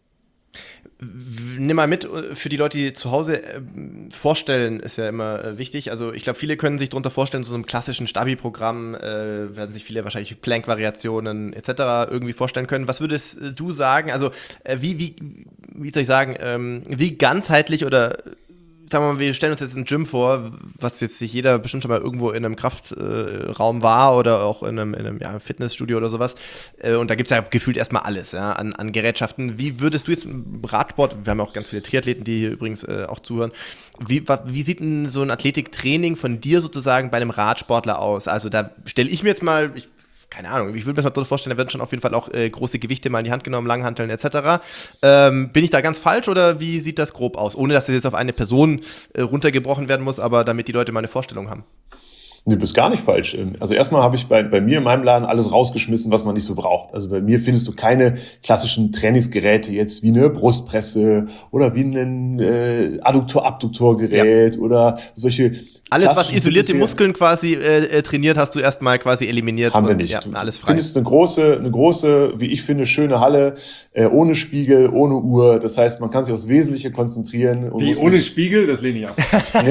Speaker 2: Nimm mal mit, für die Leute, die zu Hause äh, vorstellen, ist ja immer äh, wichtig. Also ich glaube, viele können sich darunter vorstellen, so einem klassischen Stabi-Programm äh, werden sich viele wahrscheinlich Plank-Variationen et cetera irgendwie vorstellen können. Was würdest du sagen, also äh, wie, wie, wie soll ich sagen, ähm, wie ganzheitlich oder sagen wir mal, wir stellen uns jetzt ein Gym vor, was jetzt sich jeder bestimmt schon mal irgendwo in einem Kraftraum äh, war oder auch in einem, in einem ja, Fitnessstudio oder sowas. Äh, und da gibt es ja gefühlt erstmal alles ja, an, an Gerätschaften. Wie würdest du jetzt im Radsport, wir haben ja auch ganz viele Triathleten, die hier übrigens äh, auch zuhören, wie, wie sieht denn so ein Athletiktraining von dir sozusagen bei einem Radsportler aus? Also da stelle ich mir jetzt mal, ich, keine Ahnung, ich würde mir das mal vorstellen, da werden schon auf jeden Fall auch äh, große Gewichte mal in die Hand genommen, Langhanteln et cetera. Ähm, bin ich da ganz falsch oder wie sieht das grob aus? Ohne, dass das jetzt auf eine Person äh, runtergebrochen werden muss, aber damit die Leute mal eine Vorstellung haben.
Speaker 3: Nee, du bist gar nicht falsch. Also erstmal habe ich bei, bei mir in meinem Laden alles rausgeschmissen, was man nicht so braucht. Also bei mir findest du keine klassischen Trainingsgeräte jetzt wie eine Brustpresse oder wie ein äh, Adduktor-Abduktorgerät ja. oder solche.
Speaker 2: Alles, was isolierte Muskeln quasi äh, trainiert, hast du erstmal quasi eliminiert.
Speaker 3: Haben wir nicht.
Speaker 2: Ja, alles frei.
Speaker 3: Du findest eine große, eine große, wie ich finde, schöne Halle, äh, ohne Spiegel, ohne Uhr. Das heißt, man kann sich aufs Wesentliche konzentrieren.
Speaker 1: Wie, ohne nicht... Spiegel? Das lehne ich ab.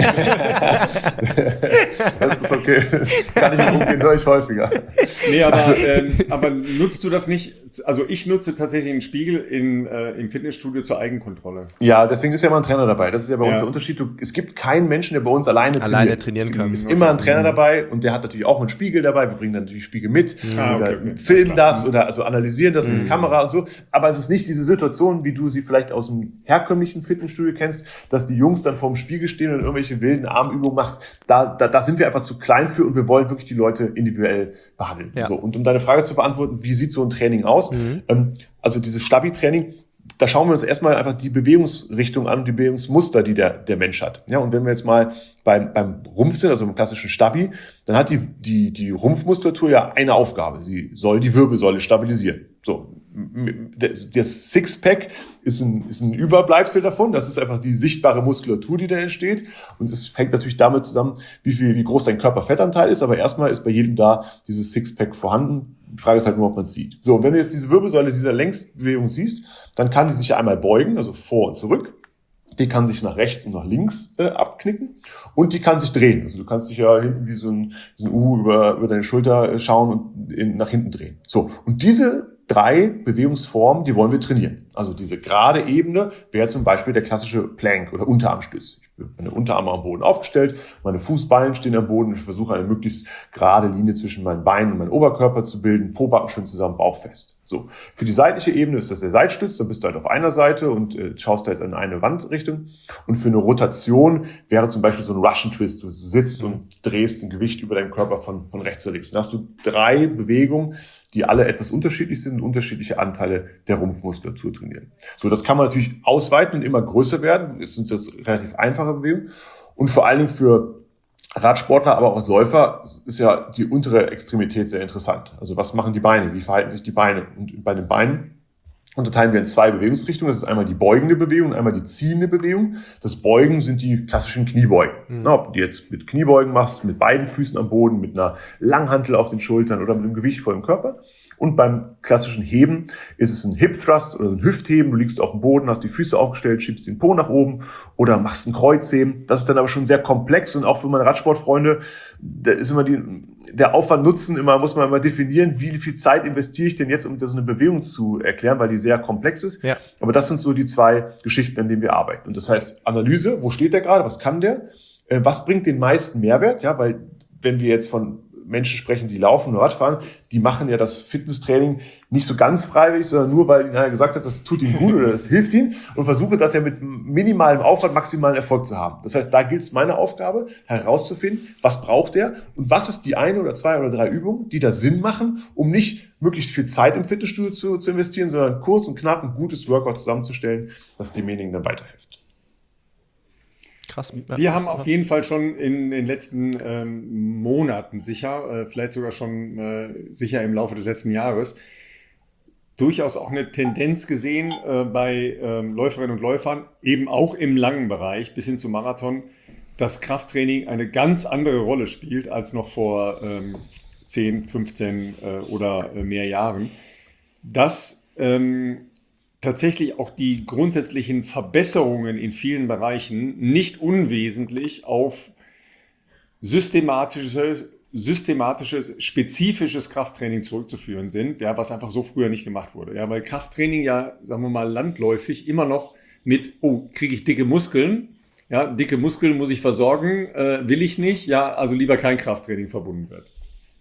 Speaker 3: Das ist okay. Kann ich nicht umgehen, höre ich häufiger.
Speaker 1: Nee, aber, also, ähm, aber nutzt du das nicht? Also ich nutze tatsächlich einen Spiegel in, äh, im Fitnessstudio zur Eigenkontrolle.
Speaker 3: Ja, deswegen ist ja immer ein Trainer dabei. Das ist ja bei
Speaker 1: ja.
Speaker 3: uns der Unterschied. Du, es gibt keinen Menschen, der bei uns alleine trainiert.
Speaker 2: Alleine trainieren kann.
Speaker 3: Es ist immer ein Trainer dabei und der hat natürlich auch einen Spiegel dabei. Wir bringen dann natürlich Spiegel mit,
Speaker 1: ah, okay,
Speaker 3: oder
Speaker 1: okay.
Speaker 3: filmen das oder also analysieren das mhm. mit Kamera und so. Aber es ist nicht diese Situation, wie du sie vielleicht aus dem herkömmlichen Fitnessstudio kennst, dass die Jungs dann vorm Spiegel stehen und irgendwelche wilden Armübungen machst. Da, da, da sind wir einfach zu klein für und wir wollen wirklich die Leute individuell behandeln. Ja. So, und um deine Frage zu beantworten, wie sieht so ein Training aus? Mhm. Ähm, also dieses Stabi-Training, da schauen wir uns erstmal einfach die Bewegungsrichtung an, die Bewegungsmuster, die der, der Mensch hat. Ja, und wenn wir jetzt mal beim, beim Rumpf sind, also im klassischen Stabi, dann hat die, die, die Rumpfmuskulatur ja eine Aufgabe. Sie soll die Wirbelsäule stabilisieren. So. Das Sixpack ist ein, ist ein Überbleibsel davon. Das ist einfach die sichtbare Muskulatur, die da entsteht. Und es hängt natürlich damit zusammen, wie viel, wie groß dein Körperfettanteil ist. Aber erstmal ist bei jedem da dieses Sixpack vorhanden. Die Frage ist halt nur, ob man es sieht. So, und wenn du jetzt diese Wirbelsäule dieser Längsbewegung siehst, dann kann die sich ja einmal beugen, also vor und zurück. Die kann sich nach rechts und nach links äh, abknicken und die kann sich drehen. Also du kannst dich ja hinten wie so ein, wie so ein U über, über deine Schulter schauen und in, nach hinten drehen. So, und diese drei Bewegungsformen, die wollen wir trainieren. Also diese gerade Ebene wäre zum Beispiel der klassische Plank oder Unterarmstütz. Ich habe meine Unterarme am Boden aufgestellt, meine Fußballen stehen am Boden und ich versuche eine möglichst gerade Linie zwischen meinen Beinen und meinem Oberkörper zu bilden, Pobacken schön zusammen, Bauch fest. So, für die seitliche Ebene ist das der Seitstütz, da bist du halt auf einer Seite und äh, schaust halt in eine Wandrichtung. Und für eine Rotation wäre zum Beispiel so ein Russian Twist. Du sitzt und drehst ein Gewicht über deinen Körper von, von rechts zu links. Dann hast du drei Bewegungen, die alle etwas unterschiedlich sind und unterschiedliche Anteile der Rumpfmuskulatur trainieren. So, das kann man natürlich ausweiten und immer größer werden. Das sind jetzt relativ einfache Bewegungen. Und vor allen Dingen für Radsportler, aber auch Läufer ist ja die untere Extremität sehr interessant. Also was machen die Beine? Wie verhalten sich die Beine? Und bei den Beinen unterteilen wir in zwei Bewegungsrichtungen. Das ist einmal die beugende Bewegung und einmal die ziehende Bewegung. Das Beugen sind die klassischen Kniebeugen. Mhm. Na, ob du die jetzt mit Kniebeugen machst, mit beiden Füßen am Boden, mit einer Langhantel auf den Schultern oder mit einem Gewicht vor dem Körper. Und beim klassischen Heben ist es ein Hip Thrust oder ein Hüftheben. Du liegst auf dem Boden, hast die Füße aufgestellt, schiebst den Po nach oben oder machst ein Kreuzheben. Das ist dann aber schon sehr komplex und auch für meine Radsportfreunde, da ist immer die, der Aufwand Nutzen immer, muss man immer definieren, wie viel Zeit investiere ich denn jetzt, um das eine Bewegung zu erklären, weil die sehr komplex ist. Ja. Aber das sind so die zwei Geschichten, an denen wir arbeiten. Und das heißt Analyse, wo steht der gerade, was kann der, äh, was bringt den meisten Mehrwert, ja, weil wenn wir jetzt von Menschen sprechen, die laufen und Radfahren, die machen ja das Fitnesstraining nicht so ganz freiwillig, sondern nur, weil ihnen einer gesagt hat, das tut ihm gut oder das hilft ihnen und versuche das ja mit minimalem Aufwand maximalen Erfolg zu haben. Das heißt, da gilt es meine Aufgabe, herauszufinden, was braucht der und was ist die eine oder zwei oder drei Übungen, die da Sinn machen, um nicht möglichst viel Zeit im Fitnessstudio zu, zu investieren, sondern kurz und knapp ein gutes Workout zusammenzustellen, das demjenigen dann weiterhilft.
Speaker 1: Krass. Ja, wir haben auf jeden Fall schon in den letzten ähm, Monaten sicher, äh, vielleicht sogar schon äh, sicher im Laufe des letzten Jahres, durchaus auch eine Tendenz gesehen äh, bei ähm, Läuferinnen und Läufern, eben auch im langen Bereich bis hin zum Marathon, dass Krafttraining eine ganz andere Rolle spielt als noch vor ähm, zehn, fünfzehn äh, oder äh, mehr Jahren. Dass ähm, tatsächlich auch die grundsätzlichen Verbesserungen in vielen Bereichen nicht unwesentlich auf systematische, systematisches, spezifisches Krafttraining zurückzuführen sind, ja, was einfach so früher nicht gemacht wurde. Ja, weil Krafttraining ja, sagen wir mal, landläufig immer noch mit, oh, kriege ich dicke Muskeln, Ja, dicke Muskeln muss ich versorgen, äh, will ich nicht. Ja, also lieber kein Krafttraining verbunden wird.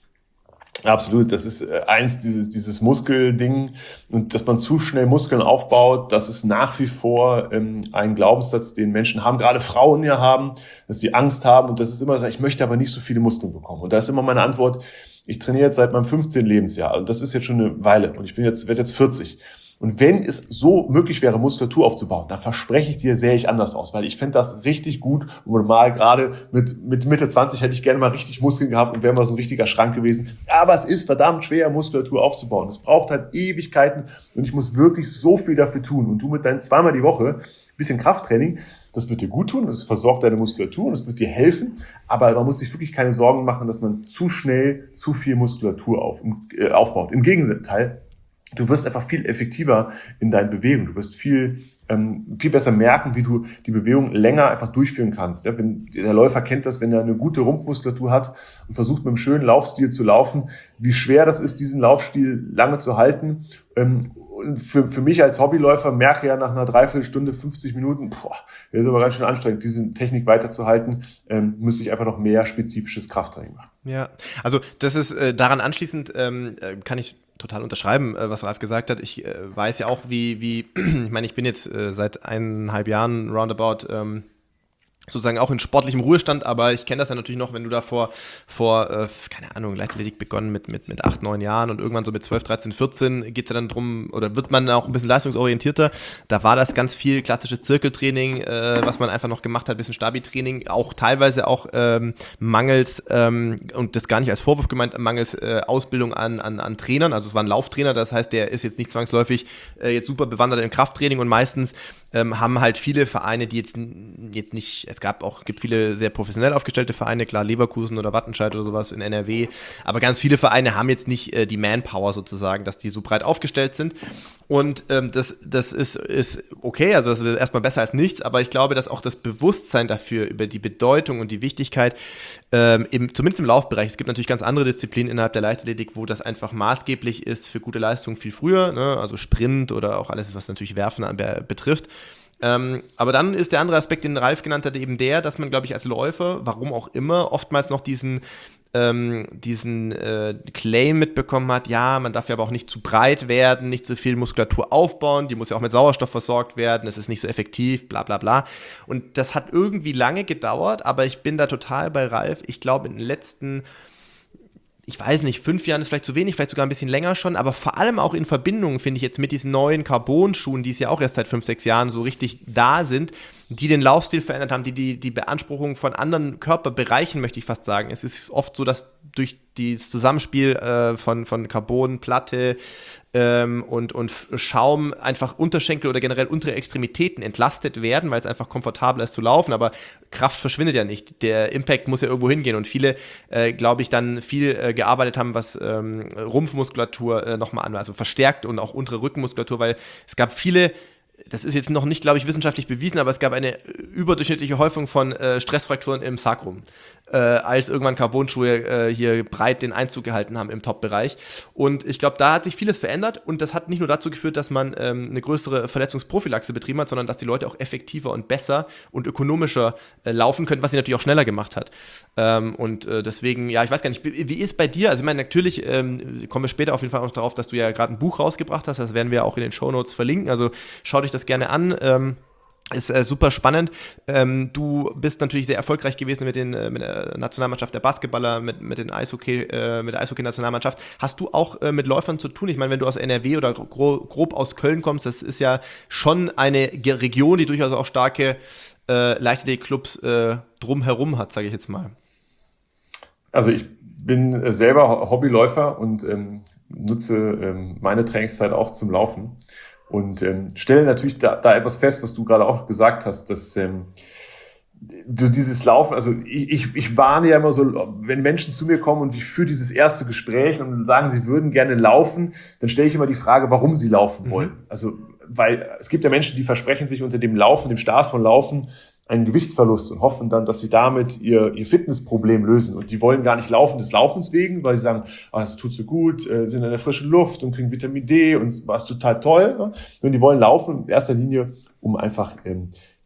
Speaker 3: Absolut, das ist äh, eins, dieses, dieses Muskelding, und dass man zu schnell Muskeln aufbaut, das ist nach wie vor ähm, ein Glaubenssatz, den Menschen haben, gerade Frauen ja haben, dass sie Angst haben, und das ist immer so, ich möchte aber nicht so viele Muskeln bekommen. Und da ist immer meine Antwort: Ich trainiere jetzt seit meinem fünfzehnten Lebensjahr, und das ist jetzt schon eine Weile, und ich bin jetzt, werde jetzt vierzig. Und wenn es so möglich wäre, Muskulatur aufzubauen, dann verspreche ich dir, sähe ich anders aus, weil ich fände das richtig gut. Und mal gerade mit, mit Mitte zwanzig hätte ich gerne mal richtig Muskeln gehabt und wäre mal so ein richtiger Schrank gewesen. Aber es ist verdammt schwer, Muskulatur aufzubauen. Es braucht halt Ewigkeiten, und ich muss wirklich so viel dafür tun. Und du mit deinen zweimal die Woche bisschen Krafttraining, das wird dir gut tun, das versorgt deine Muskulatur und es wird dir helfen. Aber man muss sich wirklich keine Sorgen machen, dass man zu schnell zu viel Muskulatur auf, äh, aufbaut. Im Gegenteil, du wirst einfach viel effektiver in deinen Bewegungen. Du wirst viel, ähm, viel besser merken, wie du die Bewegung länger einfach durchführen kannst. Ja, wenn, der Läufer kennt das, wenn er eine gute Rumpfmuskulatur hat und versucht, mit einem schönen Laufstil zu laufen, wie schwer das ist, diesen Laufstil lange zu halten. Ähm, und für, für mich als Hobbyläufer merke ja nach einer Dreiviertelstunde, fünfzig Minuten, boah, das ist aber ganz schön anstrengend, diese Technik weiterzuhalten, ähm, müsste ich einfach noch mehr spezifisches Krafttraining machen.
Speaker 2: Ja, also das ist äh, daran anschließend, ähm, kann ich total unterschreiben, äh, was Ralf gesagt hat. Ich äh, weiß ja auch, wie, wie ich meine, ich bin jetzt äh, seit eineinhalb Jahren roundabout ähm, sozusagen auch in sportlichem Ruhestand, aber ich kenne das ja natürlich noch, wenn du da vor, vor äh, keine Ahnung, Leichtathletik begonnen mit, mit, mit acht, neun Jahren und irgendwann so mit zwölf, dreizehn, vierzehn geht es ja dann drum, oder wird man auch ein bisschen leistungsorientierter. Da war das ganz viel klassisches Zirkeltraining, äh, was man einfach noch gemacht hat, ein bisschen Stabi-Training, auch teilweise auch ähm, mangels, ähm, und das gar nicht als Vorwurf gemeint, mangels äh, Ausbildung an, an, an Trainern, also es war ein Lauftrainer, das heißt, der ist jetzt nicht zwangsläufig äh, jetzt super bewandert im Krafttraining, und meistens ähm, haben halt viele Vereine, die jetzt, jetzt nicht, es gab auch, gibt viele sehr professionell aufgestellte Vereine, klar Leverkusen oder Wattenscheid oder sowas in N R W, aber ganz viele Vereine haben jetzt nicht äh, die Manpower sozusagen, dass die so breit aufgestellt sind, und ähm, das, das ist, ist okay, also das ist erstmal besser als nichts, aber ich glaube, dass auch das Bewusstsein dafür, über die Bedeutung und die Wichtigkeit, ähm, im, zumindest im Laufbereich, es gibt natürlich ganz andere Disziplinen innerhalb der Leichtathletik, wo das einfach maßgeblich ist für gute Leistung viel früher, ne? Also Sprint oder auch alles, was natürlich Werfen betrifft. Ähm, aber dann ist der andere Aspekt, den Ralf genannt hat, eben der, dass man, glaube ich, als Läufer, warum auch immer, oftmals noch diesen, ähm, diesen äh, Claim mitbekommen hat, ja, man darf ja aber auch nicht zu breit werden, nicht zu viel Muskulatur aufbauen, die muss ja auch mit Sauerstoff versorgt werden, es ist nicht so effektiv, bla bla bla. Und das hat irgendwie lange gedauert, aber ich bin da total bei Ralf. Ich glaube, in den letzten, ich weiß nicht, fünf Jahren ist vielleicht zu wenig, vielleicht sogar ein bisschen länger schon, aber vor allem auch in Verbindung, finde ich, jetzt mit diesen neuen Carbon-Schuhen, die es ja auch erst seit fünf, sechs Jahren so richtig da sind, die den Laufstil verändert haben, die die, die Beanspruchung von anderen Körperbereichen, möchte ich fast sagen. Es ist oft so, dass durch das Zusammenspiel äh, von, von Carbon, Platte ähm, und, und Schaum einfach Unterschenkel oder generell untere Extremitäten entlastet werden, weil es einfach komfortabler ist zu laufen, aber Kraft verschwindet ja nicht. Der Impact muss ja irgendwo hingehen, und viele, äh, glaube ich, dann viel äh, gearbeitet haben, was ähm, Rumpfmuskulatur äh, nochmal an, also verstärkt, und auch untere Rückenmuskulatur, weil es gab viele, das ist jetzt noch nicht, glaube ich, wissenschaftlich bewiesen, aber es gab eine überdurchschnittliche Häufung von äh, Stressfrakturen im Sacrum, äh, als irgendwann Carbon-Schuhe äh, hier breit den Einzug gehalten haben im Top-Bereich. Und ich glaube, da hat sich vieles verändert, und das hat nicht nur dazu geführt, dass man ähm, eine größere Verletzungsprophylaxe betrieben hat, sondern dass die Leute auch effektiver und besser und ökonomischer äh, laufen können, was sie natürlich auch schneller gemacht hat. Ähm, und äh, deswegen, ja, ich weiß gar nicht, wie, wie ist bei dir? Also ich meine, natürlich ähm, kommen wir später auf jeden Fall auch noch darauf, dass du ja gerade ein Buch rausgebracht hast, das werden wir auch in den Shownotes verlinken, also schaut euch das gerne an. Ähm, Ist äh, super spannend. Ähm, du bist natürlich sehr erfolgreich gewesen mit, den, äh, mit der Nationalmannschaft der Basketballer, mit, mit, den Eishockey, äh, mit der Eishockey-Nationalmannschaft. Hast du auch äh, mit Läufern zu tun? Ich meine, wenn du aus N R W oder gro- grob aus Köln kommst, das ist ja schon eine Ge- Region, die durchaus auch starke äh, Leichtathletik-Clubs äh, drumherum hat, sage ich jetzt mal.
Speaker 3: Also ich bin selber Hobbyläufer und ähm, nutze ähm, meine Trainingszeit auch zum Laufen. Und ähm, stelle natürlich da, da etwas fest, was du gerade auch gesagt hast, dass ähm, du dieses Laufen, also ich, ich, ich warne ja immer so, wenn Menschen zu mir kommen und ich führe dieses erste Gespräch und sagen, sie würden gerne laufen, dann stelle ich immer die Frage, warum sie laufen wollen. Mhm. Also, weil es gibt ja Menschen, die versprechen sich unter dem Laufen, dem Start von Laufen, einen Gewichtsverlust und hoffen dann, dass sie damit ihr, ihr Fitnessproblem lösen. Und die wollen gar nicht laufen des Laufens wegen, weil sie sagen, ah, das tut so gut, äh, sind in der frischen Luft und kriegen Vitamin D und war es total toll. Ne? Und die wollen laufen in erster Linie, um einfach ähm,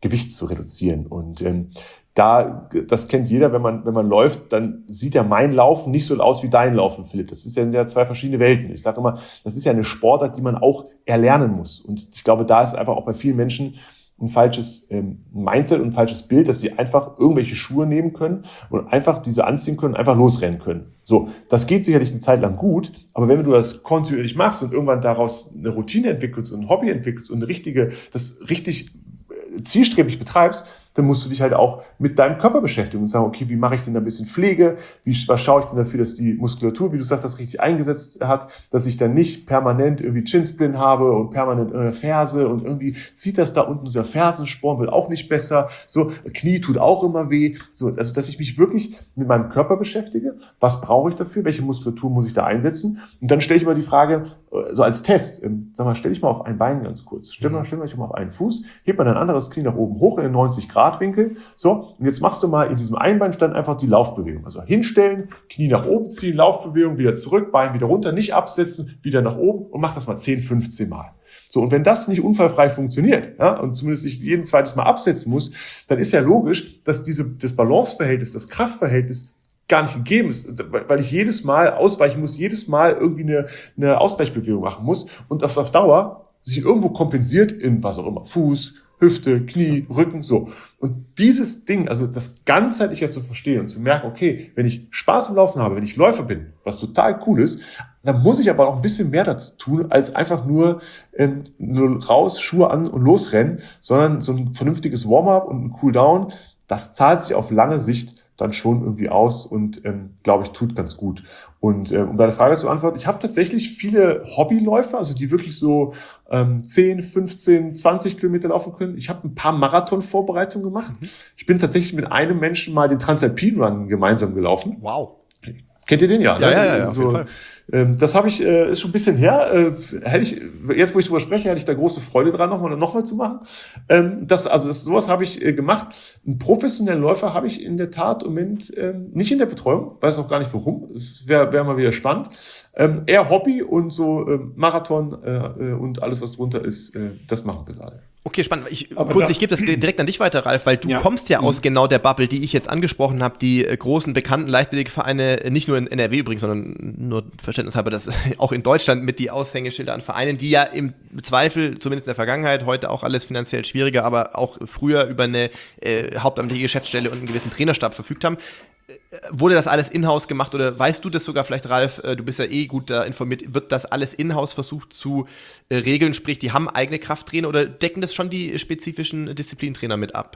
Speaker 3: Gewicht zu reduzieren. Und ähm, da, das kennt jeder, wenn man, wenn man läuft, dann sieht ja mein Laufen nicht so aus wie dein Laufen, Philipp. Das ist ja, sind ja zwei verschiedene Welten. Ich sage immer, das ist ja eine Sportart, die man auch erlernen muss. Und ich glaube, da ist einfach auch bei vielen Menschen ein falsches ähm, Mindset und ein falsches Bild, dass sie einfach irgendwelche Schuhe nehmen können und einfach diese anziehen können, einfach losrennen können. So, das geht sicherlich eine Zeit lang gut, aber wenn du das kontinuierlich machst und irgendwann daraus eine Routine entwickelst und ein Hobby entwickelst und eine richtige, das richtig zielstrebig betreibst, dann musst du dich halt auch mit deinem Körper beschäftigen und sagen, okay, wie mache ich denn da ein bisschen Pflege? Wie, was schaue ich denn dafür, dass die Muskulatur, wie du sagst, das richtig eingesetzt hat, dass ich dann nicht permanent irgendwie Chinsplin habe und permanent äh, Ferse und irgendwie zieht das da unten, dieser Fersensporn wird auch nicht besser. So, Knie tut auch immer weh. So, also, dass ich mich wirklich mit meinem Körper beschäftige. Was brauche ich dafür? Welche Muskulatur muss ich da einsetzen? Und dann stelle ich mal die Frage, so als Test, ähm, sag mal, stell dich mal auf ein Bein ganz kurz. Stell mal, stell mal, mal auf einen Fuß, heb mal dein anderes Knie nach oben hoch in den neunzig Grad Winkel. So, und jetzt machst du mal in diesem Einbeinstand einfach die Laufbewegung. Also hinstellen, Knie nach oben ziehen, Laufbewegung, wieder zurück, Bein wieder runter, nicht absetzen, wieder nach oben und mach das mal zehn, fünfzehn Mal. So, und wenn das nicht unfallfrei funktioniert, ja, und zumindest nicht jeden zweites Mal absetzen muss, dann ist ja logisch, dass diese, das Balanceverhältnis, das Kraftverhältnis gar nicht gegeben ist, weil ich jedes Mal ausweichen muss, jedes Mal irgendwie eine, eine Ausgleichsbewegung machen muss und das auf Dauer sich irgendwo kompensiert in was auch immer, Fuß, Hüfte, Knie, Rücken, so. Und dieses Ding, also das ganzheitlich zu verstehen und zu merken, okay, wenn ich Spaß im Laufen habe, wenn ich Läufer bin, was total cool ist, dann muss ich aber auch ein bisschen mehr dazu tun, als einfach nur, ähm, nur raus, Schuhe an und losrennen, sondern so ein vernünftiges Warm-up und ein Cooldown, das zahlt sich auf lange Sicht dann schon irgendwie aus und ähm, glaube ich, tut ganz gut. Und ähm, um deine Frage zu beantworten, ich habe tatsächlich viele Hobbyläufer, also die wirklich so ähm, zehn, fünfzehn, zwanzig Kilometer laufen können. Ich habe ein paar Marathon-Vorbereitungen gemacht. Mhm. Ich bin tatsächlich mit einem Menschen mal den Transalpine Run gemeinsam gelaufen.
Speaker 2: Wow.
Speaker 3: Kennt ihr den ja?
Speaker 2: Ja,
Speaker 3: ne?
Speaker 2: ja, ja, ja, auf
Speaker 3: so,
Speaker 2: jeden Fall.
Speaker 3: Ähm, das habe ich, äh, ist schon ein bisschen her. Äh, hätte ich, jetzt wo ich drüber spreche, hätte ich da große Freude dran, nochmal noch mal zu machen. Ähm, das, also das, sowas habe ich äh, gemacht. Einen professionellen Läufer habe ich in der Tat im Moment ähm, nicht in der Betreuung. Weiß auch gar nicht warum. Es wäre wär mal wieder spannend. Ähm, eher Hobby und so äh, Marathon äh, und alles, was drunter ist, äh, das machen wir gerade.
Speaker 2: Okay, spannend. Ich, kurz, ich gebe das direkt an dich weiter, Ralf, weil du
Speaker 1: ja.
Speaker 2: kommst ja aus genau der Bubble, die ich jetzt angesprochen habe, die äh, großen, bekannten Leichtathletikvereine, nicht nur in N R W übrigens, sondern nur verständnishalber, dass auch in Deutschland mit die Aushängeschilder an Vereinen, die ja im Zweifel, zumindest in der Vergangenheit, heute auch alles finanziell schwieriger, aber auch früher über eine äh, hauptamtliche Geschäftsstelle und einen gewissen Trainerstab verfügt haben. Wurde das alles in-house gemacht oder weißt du das sogar vielleicht, Ralf, du bist ja eh gut da informiert, wird das alles in-house versucht zu äh, regeln, sprich, die haben eigene Krafttrainer oder decken das schon die spezifischen Disziplintrainer mit ab?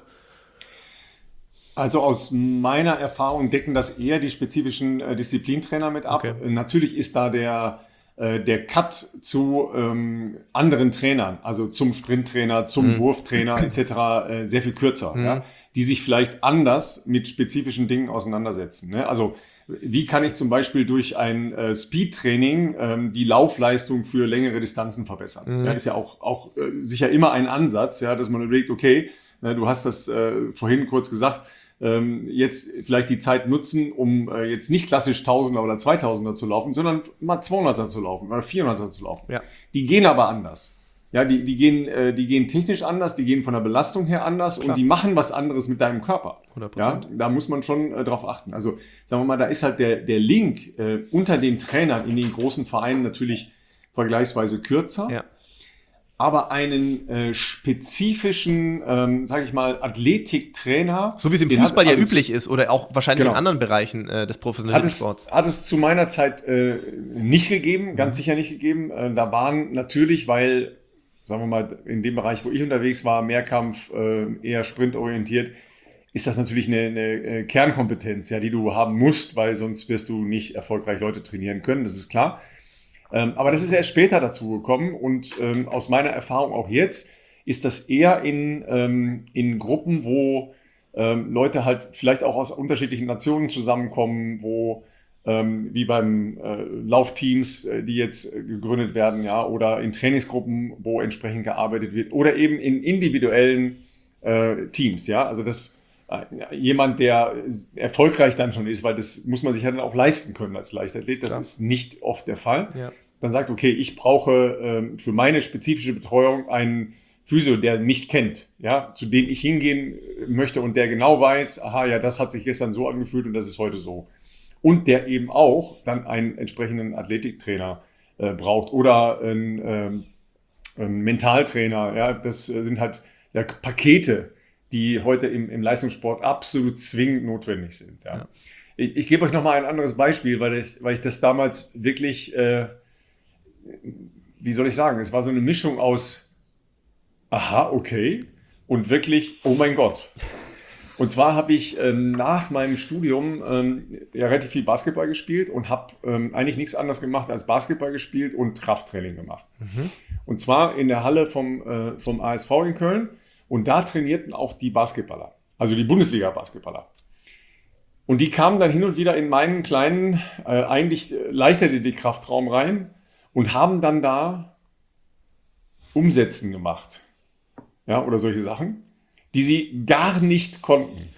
Speaker 1: Also aus meiner Erfahrung decken das eher die spezifischen äh, Disziplintrainer mit ab.
Speaker 2: Okay.
Speaker 1: Natürlich ist da der, äh, der Cut zu ähm, anderen Trainern, also zum Sprinttrainer, zum mhm. Wurftrainer et cetera äh, sehr viel kürzer, mhm. ja, die sich vielleicht anders mit spezifischen Dingen auseinandersetzen. Ne? Also wie kann ich zum Beispiel durch ein äh, Speed-Training ähm, die Laufleistung für längere Distanzen verbessern? Mhm. Ja, ist ja auch, auch äh, sicher immer ein Ansatz, ja, dass man überlegt, okay, ne, du hast das äh, vorhin kurz gesagt, ähm, jetzt vielleicht die Zeit nutzen, um äh, jetzt nicht klassisch Tausender oder Zweitausender zu laufen, sondern mal zweihunderter zu laufen oder vierhunderter zu laufen. Ja. Die gehen aber anders. Ja, die, die gehen, äh, die gehen technisch anders, die gehen von der Belastung her anders. Klar. Und die machen was anderes mit deinem Körper. hundert Prozent. Ja, da muss man schon äh, drauf achten. Also, sagen wir mal, da ist halt der, der Link äh, unter den Trainern in den großen Vereinen natürlich vergleichsweise kürzer. Ja. Aber einen äh, spezifischen, ähm, sage ich mal, Athletiktrainer.
Speaker 2: So wie es im Fußball hat, also ja üblich ist oder auch wahrscheinlich genau. in anderen Bereichen äh, des professionellen
Speaker 1: hat es,
Speaker 2: Sports.
Speaker 1: Hat es zu meiner Zeit äh, nicht gegeben, mhm. ganz sicher nicht gegeben. Äh, da waren natürlich, weil sagen wir mal, in dem Bereich, wo ich unterwegs war, Mehrkampf, äh, eher sprintorientiert, ist das natürlich eine, eine Kernkompetenz, ja, die du haben musst, weil sonst wirst du nicht erfolgreich Leute trainieren können, das ist klar. Ähm, aber das ist erst später dazu gekommen und ähm, aus meiner Erfahrung auch jetzt ist das eher in, ähm, in Gruppen, wo ähm, Leute halt vielleicht auch aus unterschiedlichen Nationen zusammenkommen, wo Ähm, wie beim äh, Laufteams, äh, die jetzt äh, gegründet werden, ja, oder in Trainingsgruppen, wo entsprechend gearbeitet wird, oder eben in individuellen äh, Teams, ja, also das äh, jemand, der erfolgreich dann schon ist, weil das muss man sich ja dann auch leisten können als Leichtathlet, das Klar. ist nicht oft der Fall, ja. Dann sagt, okay, ich brauche äh, für meine spezifische Betreuung einen Physio, der mich kennt, ja, zu dem ich hingehen möchte und der genau weiß, aha, ja, das hat sich gestern so angefühlt und das ist heute so. Und der eben auch dann einen entsprechenden Athletiktrainer äh, braucht oder einen, ähm, einen Mentaltrainer. Ja, das sind halt ja, Pakete, die heute im, im Leistungssport absolut zwingend notwendig sind. Ja. Ja. Ich, ich gebe euch nochmal ein anderes Beispiel, weil, das, weil ich das damals wirklich, äh, wie soll ich sagen, es war so eine Mischung aus, aha, okay, und wirklich, oh mein Gott. Und zwar habe ich ähm, nach meinem Studium ähm, ja relativ viel Basketball gespielt und habe ähm, eigentlich nichts anderes gemacht als Basketball gespielt und Krafttraining gemacht. Mhm. Und zwar in der Halle vom, äh, vom A S V in Köln. Und da trainierten auch die Basketballer, also die Bundesliga-Basketballer. Und die kamen dann hin und wieder in meinen kleinen, äh, eigentlich Leichtathletik-Kraftraum rein und haben dann da Umsätzen gemacht. Ja, oder solche Sachen, die sie gar nicht konnten.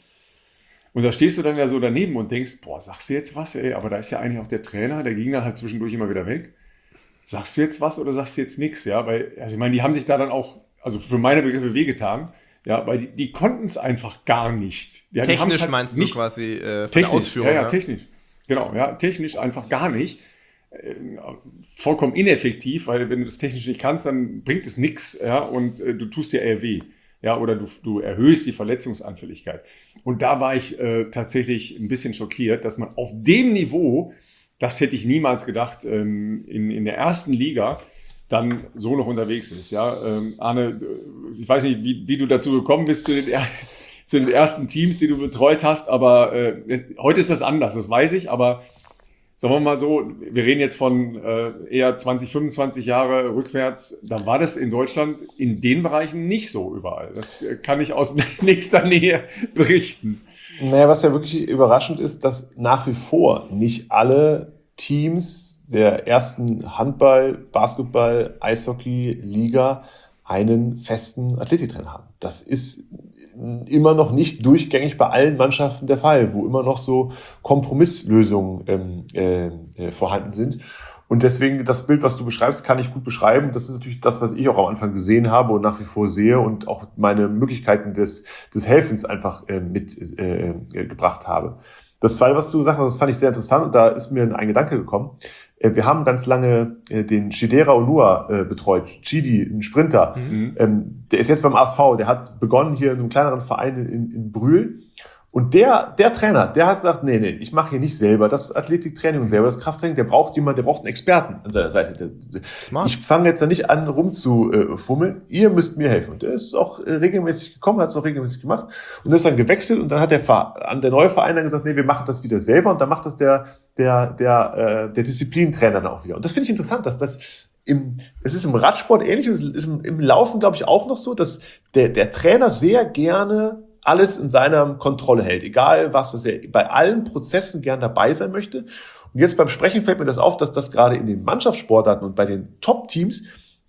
Speaker 1: Und da stehst du dann ja so daneben und denkst, boah, sagst du jetzt was? Ey, aber da ist ja eigentlich auch der Trainer, der ging dann halt zwischendurch immer wieder weg. Sagst du jetzt was oder sagst du jetzt nichts? Ja, weil, also ich meine, die haben sich da dann auch, also für meine Begriffe wehgetan, ja, weil die, die konnten es einfach gar nicht. Ja,
Speaker 2: technisch
Speaker 1: halt
Speaker 2: meinst
Speaker 1: nicht,
Speaker 2: du quasi äh, von
Speaker 1: technisch,
Speaker 2: der Ausführung?
Speaker 1: Ja, ja, ja, technisch. Genau, ja, technisch einfach gar nicht. Äh, vollkommen ineffektiv, weil wenn du das technisch nicht kannst, dann bringt es nichts, ja, und äh, du tust dir eher weh. Ja, oder du, du erhöhst die Verletzungsanfälligkeit. Und da war ich äh, tatsächlich ein bisschen schockiert, dass man auf dem Niveau, das hätte ich niemals gedacht, ähm, in, in der ersten Liga dann so noch unterwegs ist. Ja, ähm, Arne, ich weiß nicht, wie, wie du dazu gekommen bist zu den, zu den ersten Teams, die du betreut hast, aber äh, heute ist das anders, das weiß ich, aber sagen wir mal so, wir reden jetzt von äh, eher zwanzig, fünfundzwanzig Jahre rückwärts, da war das in Deutschland in den Bereichen nicht so überall. Das kann ich aus nächster Nähe berichten.
Speaker 3: Naja, was ja wirklich überraschend ist, dass nach wie vor nicht alle Teams der ersten Handball-, Basketball-, Eishockey-Liga einen festen Athletiktrainer haben. Das ist immer noch nicht durchgängig bei allen Mannschaften der Fall, wo immer noch so Kompromisslösungen ähm, äh, vorhanden sind. Und deswegen das Bild, was du beschreibst, kann ich gut beschreiben. Das ist natürlich das, was ich auch am Anfang gesehen habe und nach wie vor sehe und auch meine Möglichkeiten des, des Helfens einfach äh, mit äh, gebracht habe. Das Zweite, was du gesagt hast, das fand ich sehr interessant und da ist mir ein Gedanke gekommen. Wir haben ganz lange den Chidera Onua äh, betreut, Chidi, ein Sprinter. Mhm. Ähm, der ist jetzt beim A S V, der hat begonnen hier in einem kleineren Verein in, in Brühl. Und der, der Trainer, der hat gesagt, nee, nee, ich mache hier nicht selber das Athletiktraining und selber das Krafttraining, der braucht jemanden, der braucht einen Experten an seiner Seite. Smart. Ich fange jetzt da nicht an, rumzufummeln, ihr müsst mir helfen. Und der ist auch regelmäßig gekommen, hat es auch regelmäßig gemacht und ist dann gewechselt und dann hat der, an der neue Verein dann gesagt, nee, wir machen das wieder selber und dann macht das der, der, der, der Disziplintrainer dann auch wieder. Und das finde ich interessant, dass das im, es ist im Radsport ähnlich und es ist im, im Laufen, glaube ich, auch noch so, dass der, der Trainer sehr gerne alles in seiner Kontrolle hält, egal was, dass er bei allen Prozessen gern dabei sein möchte. Und jetzt beim Sprechen fällt mir das auf, dass das gerade in den Mannschaftssportarten und bei den Top-Teams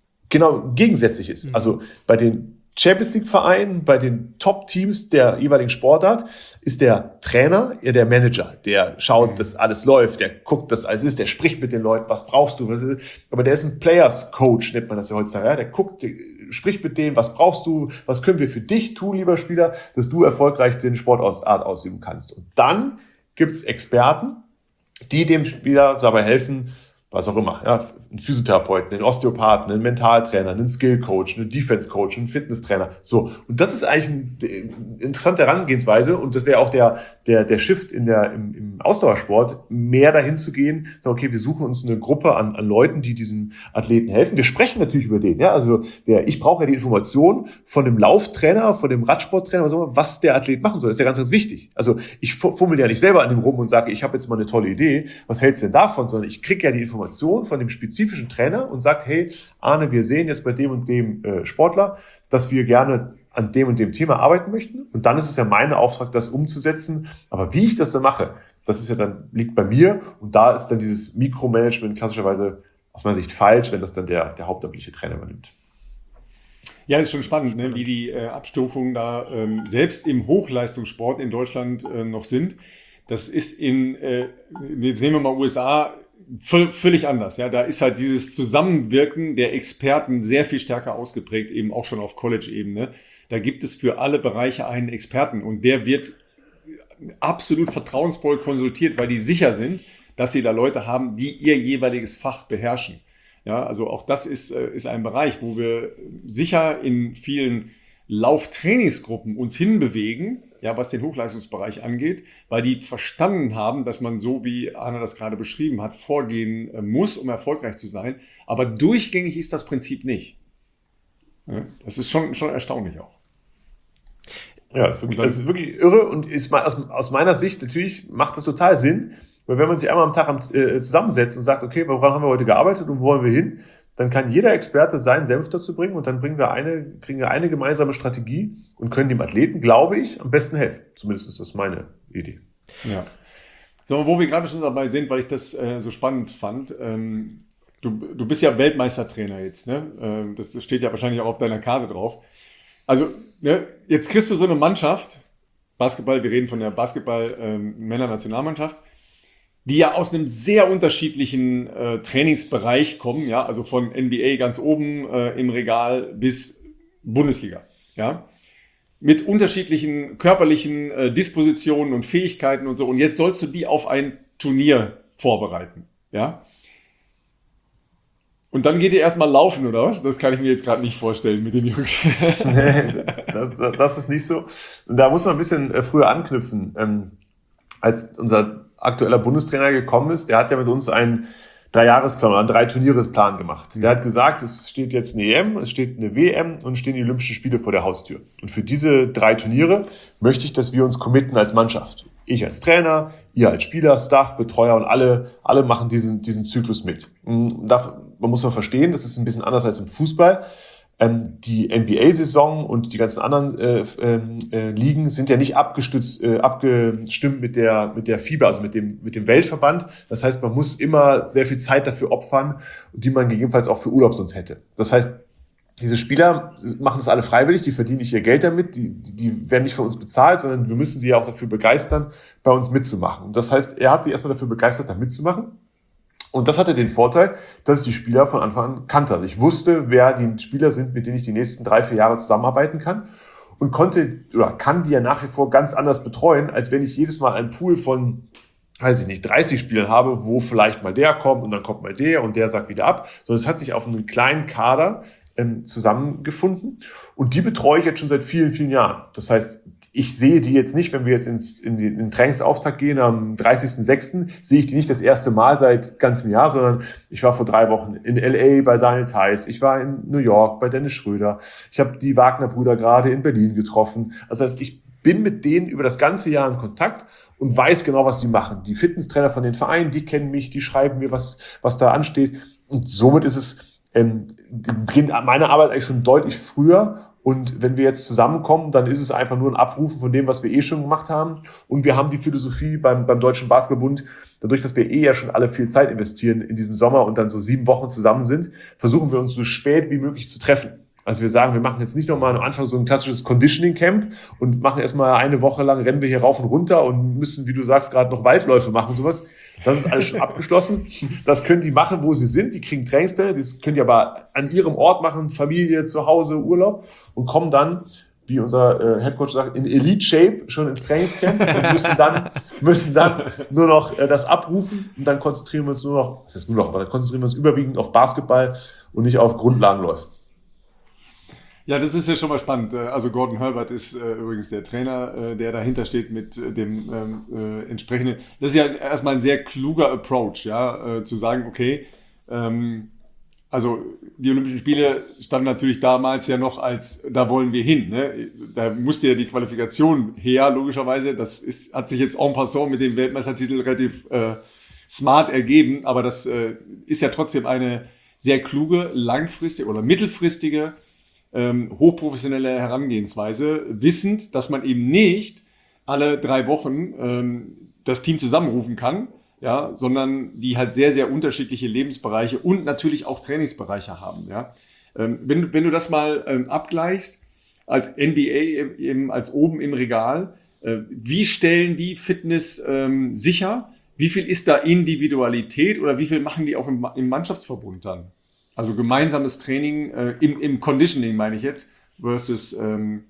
Speaker 3: genau gegensätzlich ist. Mhm. Also bei den Champions League-Vereinen, bei den Top-Teams der jeweiligen Sportart ist der Trainer ja der Manager, der schaut, mhm. dass alles läuft, der guckt, dass alles ist, der spricht mit den Leuten, was brauchst du, was ist, aber der ist ein Players-Coach, nennt man das ja heutzutage, ja? Der guckt, der spricht mit denen, was brauchst du, was können wir für dich tun, lieber Spieler, dass du erfolgreich den Sportart ausüben kannst. Und dann gibt's Experten, die dem Spieler dabei helfen, was auch immer, ja, einen Physiotherapeuten, einen Osteopathen, einen Mentaltrainer, einen Skillcoach, einen Defense-Coach, einen Fitnesstrainer. So. Und das ist eigentlich eine interessante Herangehensweise und das wäre auch der, der, der Shift in der, im, im Ausdauersport, mehr dahin zu gehen, sagen, okay, wir suchen uns eine Gruppe an, an Leuten, die diesem Athleten helfen. Wir sprechen natürlich über den, ja, also der, ich brauche ja die Information von dem Lauftrainer, von dem Radsporttrainer, was, auch immer, was der Athlet machen soll. Das ist ja ganz, ganz wichtig. Also ich fummel ja nicht selber an dem rum und sage, ich habe jetzt mal eine tolle Idee, was hältst du denn davon, sondern ich kriege ja die Information von dem spezifischen Trainer und sagt, hey, Arne, wir sehen jetzt bei dem und dem äh, Sportler, dass wir gerne an dem und dem Thema arbeiten möchten. Und dann ist es ja mein Auftrag, das umzusetzen. Aber wie ich das dann mache, das ist ja dann, liegt bei mir. Und da ist dann dieses Mikromanagement klassischerweise aus meiner Sicht falsch, wenn das dann der, der hauptamtliche Trainer übernimmt.
Speaker 1: Ja, ist schon spannend, ne, wie die äh, Abstufungen da ähm, selbst im Hochleistungssport in Deutschland äh, noch sind. Das ist in, äh, jetzt nehmen wir mal U S A, völlig anders. Ja, da ist halt dieses Zusammenwirken der Experten sehr viel stärker ausgeprägt, eben auch schon auf College-Ebene. Da gibt es für alle Bereiche einen Experten und der wird absolut vertrauensvoll konsultiert, weil die sicher sind, dass sie da Leute haben, die ihr jeweiliges Fach beherrschen. Ja, also auch das ist, ist ein Bereich, wo wir sicher in vielen Lauftrainingsgruppen uns hinbewegen, ja, was den Hochleistungsbereich angeht, weil die verstanden haben, dass man, so wie Arne das gerade beschrieben hat, vorgehen muss, um erfolgreich zu sein. Aber durchgängig ist das Prinzip nicht. Ja, das ist schon, schon erstaunlich auch.
Speaker 3: Ja, es ist wirklich, das ist wirklich irre und ist aus, aus meiner Sicht natürlich macht das total Sinn, weil wenn man sich einmal am Tag äh, zusammensetzt und sagt, okay, woran haben wir heute gearbeitet und wo wollen wir hin, dann kann jeder Experte seinen Senf dazu bringen und dann bringen wir eine, kriegen wir eine gemeinsame Strategie und können dem Athleten, glaube ich, am besten helfen. Zumindest ist das meine Idee.
Speaker 1: Ja. So, wo wir gerade schon dabei sind, weil ich das äh, so spannend fand, ähm, du, du bist ja Weltmeistertrainer jetzt, ne? Äh, das, das steht ja wahrscheinlich auch auf deiner Karte drauf. Also, ne, jetzt kriegst du so eine Mannschaft, Basketball, wir reden von der Basketball-Männer-Nationalmannschaft, die ja aus einem sehr unterschiedlichen äh, Trainingsbereich kommen, ja, also von N B A ganz oben äh, im Regal bis Bundesliga, ja, mit unterschiedlichen körperlichen äh, Dispositionen und Fähigkeiten und so. Und jetzt sollst du die auf ein Turnier vorbereiten, ja. Und dann geht ihr erstmal laufen, oder was? Das kann ich mir jetzt gerade nicht vorstellen mit den Jungs.
Speaker 3: das, das, das ist nicht so. Und da muss man ein bisschen äh, früher anknüpfen. Ähm, als unser aktueller Bundestrainer gekommen ist, der hat ja mit uns einen Dreijahresplan oder einen Drei-Turniere-Plan gemacht. Der hat gesagt, es steht jetzt eine E M, es steht eine W M und stehen die Olympischen Spiele vor der Haustür. Und für diese drei Turniere möchte ich, dass wir uns committen als Mannschaft. Ich als Trainer, ihr als Spieler, Staff, Betreuer und alle, alle machen diesen, diesen Zyklus mit. Man muss mal verstehen, das ist ein bisschen anders als im Fußball. Die N B A-Saison und die ganzen anderen äh, äh, Ligen sind ja nicht abgestützt, äh, abgestimmt mit der mit der FIBA, also mit dem mit dem Weltverband. Das heißt, man muss immer sehr viel Zeit dafür opfern, die man gegebenenfalls auch für Urlaub sonst hätte. Das heißt, diese Spieler machen das alle freiwillig, die verdienen nicht ihr Geld damit, die, die, die werden nicht von uns bezahlt, sondern wir müssen sie ja auch dafür begeistern, bei uns mitzumachen. Das heißt, er hat die erstmal dafür begeistert, da mitzumachen. Und das hatte den Vorteil, dass ich die Spieler von Anfang an kannte. Also ich wusste, wer die Spieler sind, mit denen ich die nächsten drei, vier Jahre zusammenarbeiten kann und konnte oder kann die ja nach wie vor ganz anders betreuen, als wenn ich jedes Mal einen Pool von, weiß ich nicht, dreißig Spielern habe, wo vielleicht mal der kommt und dann kommt mal der und der sagt wieder ab. Sondern es hat sich auf einen kleinen Kader ähm, zusammengefunden und die betreue ich jetzt schon seit vielen, vielen Jahren. Das heißt, ich sehe die jetzt nicht, wenn wir jetzt ins, in, den, in den Trainingsauftakt gehen am dreißigsten sechsten sehe ich die nicht das erste Mal seit ganzem Jahr, sondern ich war vor drei Wochen in L A bei Daniel Theiss, ich war in New York bei Dennis Schröder, ich habe die Wagner-Brüder gerade in Berlin getroffen. Das heißt, ich bin mit denen über das ganze Jahr in Kontakt und weiß genau, was die machen. Die Fitnesstrainer von den Vereinen, die kennen mich, die schreiben mir, was, was da ansteht. Und somit ist es, ähm, beginnt meine Arbeit eigentlich schon deutlich früher. Und wenn wir jetzt zusammenkommen, dann ist es einfach nur ein Abrufen von dem, was wir eh schon gemacht haben. Und wir haben die Philosophie beim, beim Deutschen Basketballbund, dadurch, dass wir eh ja schon alle viel Zeit investieren in diesem Sommer und dann so sieben Wochen zusammen sind, versuchen wir uns so spät wie möglich zu treffen. Also wir sagen, wir machen jetzt nicht nochmal am Anfang so ein klassisches Conditioning-Camp und machen erstmal eine Woche lang, rennen wir hier rauf und runter und müssen, wie du sagst, gerade noch Waldläufe machen und sowas. Das ist alles schon abgeschlossen. Das können die machen, wo sie sind. Die kriegen Trainingspläne. Das können die aber an ihrem Ort machen, Familie, zu Hause, Urlaub und kommen dann, wie unser äh, Headcoach sagt, in Elite-Shape schon ins Trainingscamp und müssen dann, müssen dann nur noch äh, das abrufen und dann konzentrieren wir uns nur noch, das heißt nur noch, aber dann konzentrieren wir uns überwiegend auf Basketball und nicht auf Grundlagenläufe.
Speaker 1: Ja, das ist ja schon mal spannend. Also Gordon Herbert ist äh, übrigens der Trainer, äh, der dahinter steht mit äh, dem ähm, äh, entsprechenden. Das ist ja erstmal ein sehr kluger Approach, ja, äh, zu sagen, okay, ähm, also die Olympischen Spiele standen natürlich damals ja noch als, da wollen wir hin. Ne? Da musste ja die Qualifikation her, logischerweise. Das ist, hat sich jetzt en passant mit dem Weltmeistertitel relativ äh, smart ergeben, aber das äh, ist ja trotzdem eine sehr kluge, langfristige oder mittelfristige Ähm, hochprofessionelle Herangehensweise, wissend, dass man eben nicht alle drei Wochen ähm, das Team zusammenrufen kann, ja, sondern die halt sehr, sehr unterschiedliche Lebensbereiche und natürlich auch Trainingsbereiche haben. Ja. Ähm, wenn, wenn du das mal ähm, abgleichst, als N B A eben als oben im Regal, äh, wie stellen die Fitness ähm, sicher? wie viel ist da Individualität oder wie viel machen die auch im, im Mannschaftsverbund dann? Also gemeinsames Training, äh, im, im Conditioning meine ich jetzt, versus ähm,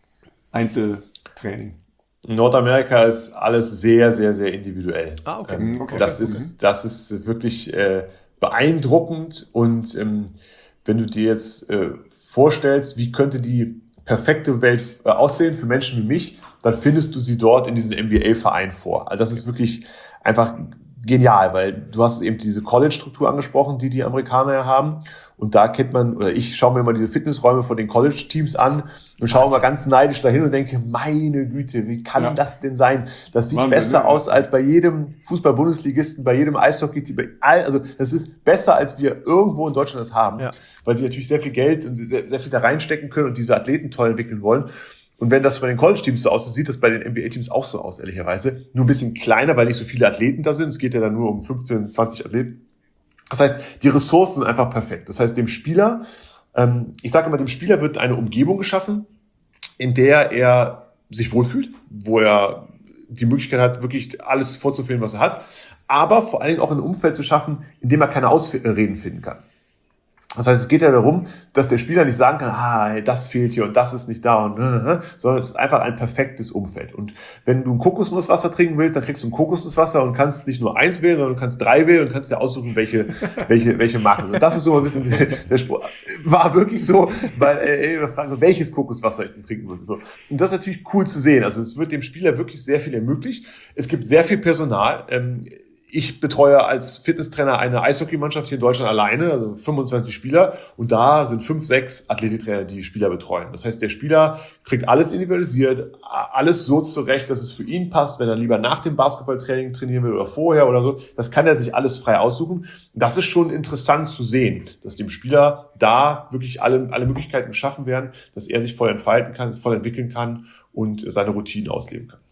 Speaker 1: Einzeltraining.
Speaker 3: In Nordamerika ist alles sehr, sehr, sehr individuell.
Speaker 2: Ah, okay.
Speaker 3: Ähm,
Speaker 1: okay.
Speaker 3: Das,
Speaker 1: Okay.
Speaker 3: ist, das ist wirklich äh, beeindruckend. Und ähm, wenn du dir jetzt äh, vorstellst, wie könnte die perfekte Welt äh, aussehen für Menschen wie mich, dann findest du sie dort in diesen N B A-Verein vor. Also das ist wirklich einfach genial, weil du hast eben diese College-Struktur angesprochen, die die Amerikaner ja haben. Und da kennt man, oder ich schaue mir immer diese Fitnessräume von den College-Teams an und schaue mal ganz neidisch dahin und denke, meine Güte, wie kann
Speaker 1: Ja.
Speaker 3: das denn sein? Das sieht
Speaker 1: Wahnsinn,
Speaker 3: besser
Speaker 1: ne?
Speaker 3: aus als bei jedem Fußball-Bundesligisten, bei jedem Eishockey, bei all, also das ist besser, als wir irgendwo in Deutschland das haben,
Speaker 2: Ja.
Speaker 3: weil die natürlich sehr viel Geld und sehr, sehr viel da reinstecken können und diese Athleten toll entwickeln wollen. Und wenn das bei den College-Teams so aussieht, sieht das bei den N B A-Teams auch so aus, ehrlicherweise. Nur ein bisschen kleiner, weil nicht so viele Athleten da sind. Es geht ja dann nur um fünfzehn, zwanzig Athleten. Das heißt, die Ressourcen sind einfach perfekt. Das heißt, dem Spieler, ähm, ich sage immer, dem Spieler wird eine Umgebung geschaffen, in der er sich wohlfühlt, wo er die Möglichkeit hat, wirklich alles vorzuführen, was er hat, aber vor allen Dingen auch ein Umfeld zu schaffen, in dem er keine Ausreden finden kann. Das heißt, es geht ja darum, dass der Spieler nicht sagen kann, ah, das fehlt hier und das ist nicht da, und, sondern es ist einfach ein perfektes Umfeld. Und wenn du ein Kokosnusswasser trinken willst, dann kriegst du ein Kokosnusswasser und kannst nicht nur eins wählen, sondern du kannst drei wählen und kannst dir aussuchen, welche, welche, welche Marke. Und das ist so ein bisschen der Spruch. War wirklich so, weil ey, wir fragen, welches Kokoswasser ich denn trinken würde. So. Und das ist natürlich cool zu sehen. Also es wird dem Spieler wirklich sehr viel ermöglicht. Es gibt sehr viel Personal. Ähm, Ich betreue als Fitnesstrainer eine Eishockeymannschaft hier in Deutschland alleine, also fünfundzwanzig Spieler. Und da sind fünf, sechs Athletiktrainer, die Spieler betreuen. Das heißt, der Spieler kriegt alles individualisiert, alles so zurecht, dass es für ihn passt, wenn er lieber nach dem Basketballtraining trainieren will oder vorher oder so. Das kann er sich alles frei aussuchen. Das ist schon interessant zu sehen, dass dem Spieler da wirklich alle, alle Möglichkeiten geschaffen werden, dass er sich voll entfalten kann, voll entwickeln kann und seine Routinen ausleben kann.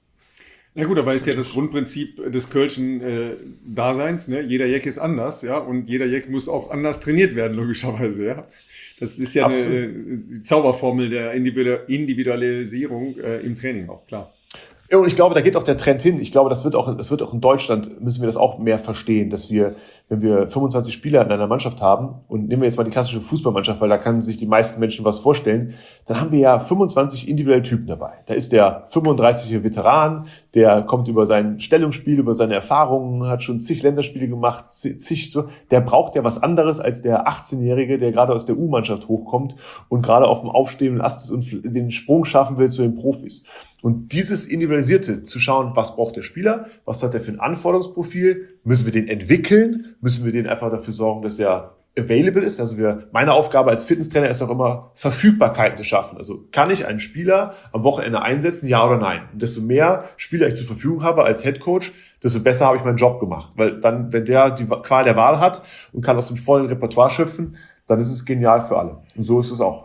Speaker 1: Na gut, aber ist ja das Grundprinzip des Kölschen äh, Daseins, ne? Jeder Jack ist anders, ja, und jeder Jack muss auch anders trainiert werden, logischerweise, ja. Das ist ja eine, die Zauberformel der Individualisierung äh, im Training auch, klar.
Speaker 3: Ja, und ich glaube, da geht auch der Trend hin. Ich glaube, das wird auch, das wird auch in Deutschland, müssen wir das auch mehr verstehen, dass wir, wenn wir fünfundzwanzig Spieler in einer Mannschaft haben, und nehmen wir jetzt mal die klassische Fußballmannschaft, weil da können sich die meisten Menschen was vorstellen, dann haben wir ja fünfundzwanzig individuelle Typen dabei. Da ist der fünfunddreißige Veteran, der kommt über sein Stellungsspiel, über seine Erfahrungen, hat schon zig Länderspiele gemacht, zig so. Der braucht ja was anderes als der achtzehnjährige, der gerade aus der U-Mannschaft hochkommt und gerade auf dem aufstehenden Ast ist und den Sprung schaffen will zu den Profis. Und dieses Individualisierte, zu schauen, was braucht der Spieler, was hat er für ein Anforderungsprofil, müssen wir den entwickeln, müssen wir den einfach dafür sorgen, dass er available ist. Also wir, meine Aufgabe als Fitnesstrainer ist auch immer, Verfügbarkeiten zu schaffen. Also kann ich einen Spieler am Wochenende einsetzen, ja oder nein? Und desto mehr Spieler ich zur Verfügung habe als Headcoach, desto besser habe ich meinen Job gemacht. Weil dann, wenn der die Qual der Wahl hat und kann aus dem vollen Repertoire schöpfen, dann ist es genial für alle. Und so ist es auch.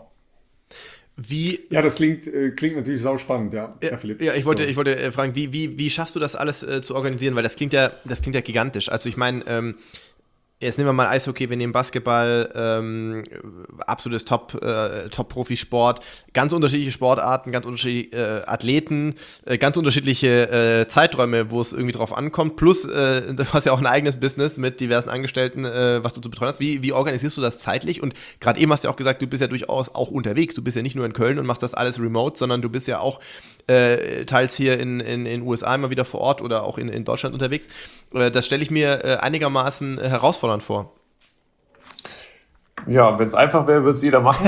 Speaker 2: Wie,
Speaker 1: Ja, das klingt, äh, klingt natürlich sauspannend, ja, Herr Philipp.
Speaker 2: ja, ich wollte,
Speaker 1: So.
Speaker 2: ich wollte äh, fragen, wie, wie, wie schaffst du das alles äh, zu organisieren? Weil das klingt ja, das klingt ja gigantisch. Also ich meine, ähm, jetzt nehmen wir mal Eishockey, wir nehmen Basketball, ähm, absolutes Top, äh, Top-Profisport, ganz unterschiedliche Sportarten, ganz unterschiedliche äh, Athleten, äh, ganz unterschiedliche äh, Zeiträume, wo es irgendwie drauf ankommt, plus äh, du hast ja auch ein eigenes Business mit diversen Angestellten, äh, was du zu betreuen hast. Wie, wie organisierst du das zeitlich? Und gerade eben hast du ja auch gesagt, du bist ja durchaus auch unterwegs, du bist ja nicht nur in Köln und machst das alles remote, sondern du bist ja auch Äh, teils hier in in in U S A immer wieder vor Ort oder auch in, in Deutschland unterwegs. Äh, das stelle ich mir äh, einigermaßen äh, herausfordernd vor.
Speaker 3: Ja, wenn es einfach wäre, würde es jeder machen.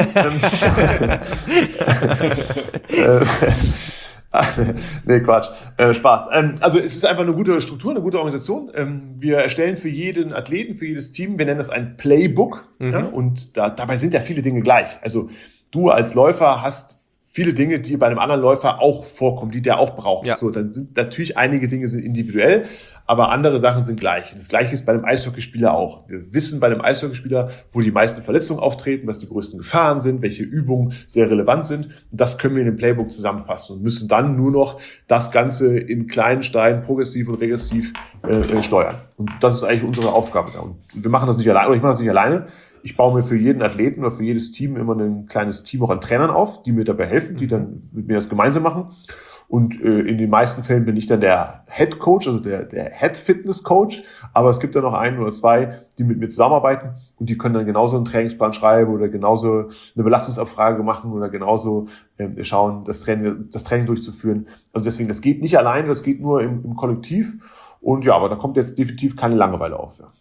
Speaker 3: Nee, Quatsch. Äh, Spaß. Ähm, also es ist einfach eine gute Struktur, eine gute Organisation. Ähm, wir erstellen für jeden Athleten, für jedes Team, wir nennen das ein Playbook. Mhm. Ja, und da, dabei sind ja viele Dinge gleich. Also du als Läufer hast viele Dinge, die bei einem anderen Läufer auch vorkommen, die der auch braucht. Ja. So, dann sind natürlich einige Dinge sind individuell, aber andere Sachen sind gleich. Das Gleiche ist bei einem Eishockeyspieler auch. Wir wissen bei einem Eishockeyspieler, wo die meisten Verletzungen auftreten, was die größten Gefahren sind, welche Übungen sehr relevant sind. Und das können wir in dem Playbook zusammenfassen und müssen dann nur noch das Ganze in kleinen Steinen progressiv und regressiv äh, steuern. Und das ist eigentlich unsere Aufgabe da. Und wir machen das nicht alleine, oder ich mache das nicht alleine. Ich baue mir für jeden Athleten oder für jedes Team immer ein kleines Team auch an Trainern auf, die mir dabei helfen, die dann mit mir das gemeinsam machen. Und äh, in den meisten Fällen bin ich dann der Head Coach, also der, der Head Fitness Coach. Aber es gibt dann noch einen oder zwei, die mit mir zusammenarbeiten und die können dann genauso einen Trainingsplan schreiben oder genauso eine Belastungsabfrage machen oder genauso äh, schauen, das Training, das Training durchzuführen. Also deswegen, das geht nicht alleine, das geht nur im, im Kollektiv. Und ja, aber da kommt jetzt definitiv keine Langeweile auf. Ja.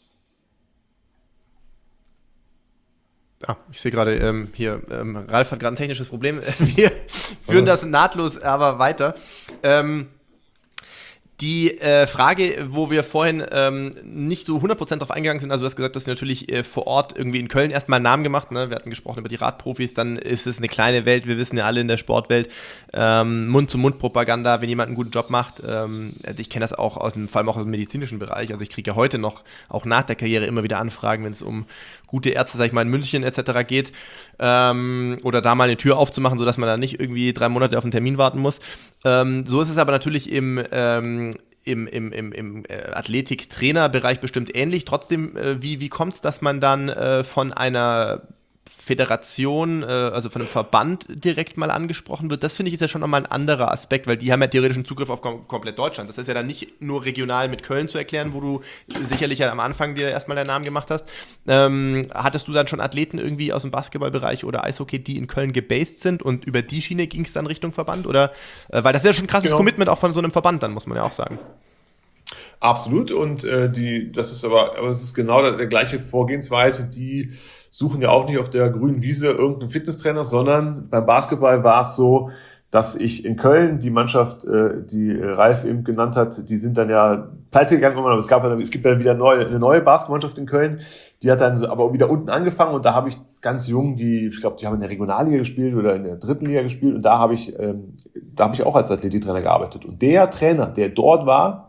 Speaker 2: Ah, ich sehe gerade ähm, hier, ähm, Ralf hat gerade ein technisches Problem. Wir führen das nahtlos aber weiter. Ähm, die äh, Frage, wo wir vorhin ähm, nicht so hundert Prozent drauf eingegangen sind, also du hast gesagt, dass du natürlich äh, vor Ort irgendwie in Köln erstmal einen Namen gemacht, ne? Wir hatten gesprochen über die Radprofis, dann ist es eine kleine Welt, wir wissen ja alle in der Sportwelt, ähm, Mund-zu-Mund-Propaganda, wenn jemand einen guten Job macht, ähm, ich kenne das auch aus dem, vor allem auch aus dem medizinischen Bereich, also ich kriege ja heute noch, auch nach der Karriere immer wieder Anfragen, wenn es um gute Ärzte, sag ich mal, in München et cetera geht, ähm, oder da mal eine Tür aufzumachen, sodass man da nicht irgendwie drei Monate auf einen Termin warten muss. Ähm, so ist es aber natürlich im ähm, im, im, im, im äh, Athletik-Trainer-Bereich bestimmt ähnlich. Trotzdem, äh, wie, wie kommt es, dass man dann äh, von einer Föderation, äh, also von einem Verband direkt mal angesprochen wird? Das finde ich ist ja schon nochmal ein anderer Aspekt, weil die haben ja theoretischen Zugriff auf kom- komplett Deutschland. Das ist ja dann nicht nur regional mit Köln zu erklären, wo du sicherlich ja am Anfang dir erstmal deinen Namen gemacht hast. Ähm, hattest du dann schon Athleten irgendwie aus dem Basketballbereich oder Eishockey, die in Köln gebased sind und über die Schiene ging es dann Richtung Verband? Oder, äh, weil das ist ja schon ein krasses genau. Commitment auch von so einem Verband, dann muss man ja auch sagen.
Speaker 3: Absolut und äh, die, das ist aber, aber es ist genau der, der gleiche Vorgehensweise, die suchen ja auch nicht auf der grünen Wiese irgendeinen Fitnesstrainer, sondern beim Basketball war es so, dass ich in Köln, die Mannschaft, äh, die Ralf eben genannt hat, die sind dann ja pleite gegangen, aber es gab dann, es gibt dann wieder neue, eine neue Basketballmannschaft in Köln, die hat dann aber wieder unten angefangen und da habe ich ganz jung, die, ich glaube, die haben in der Regionalliga gespielt oder in der dritten Liga gespielt und da habe ich, ähm, da habe ich auch als Athletiktrainer gearbeitet und der Trainer, der dort war,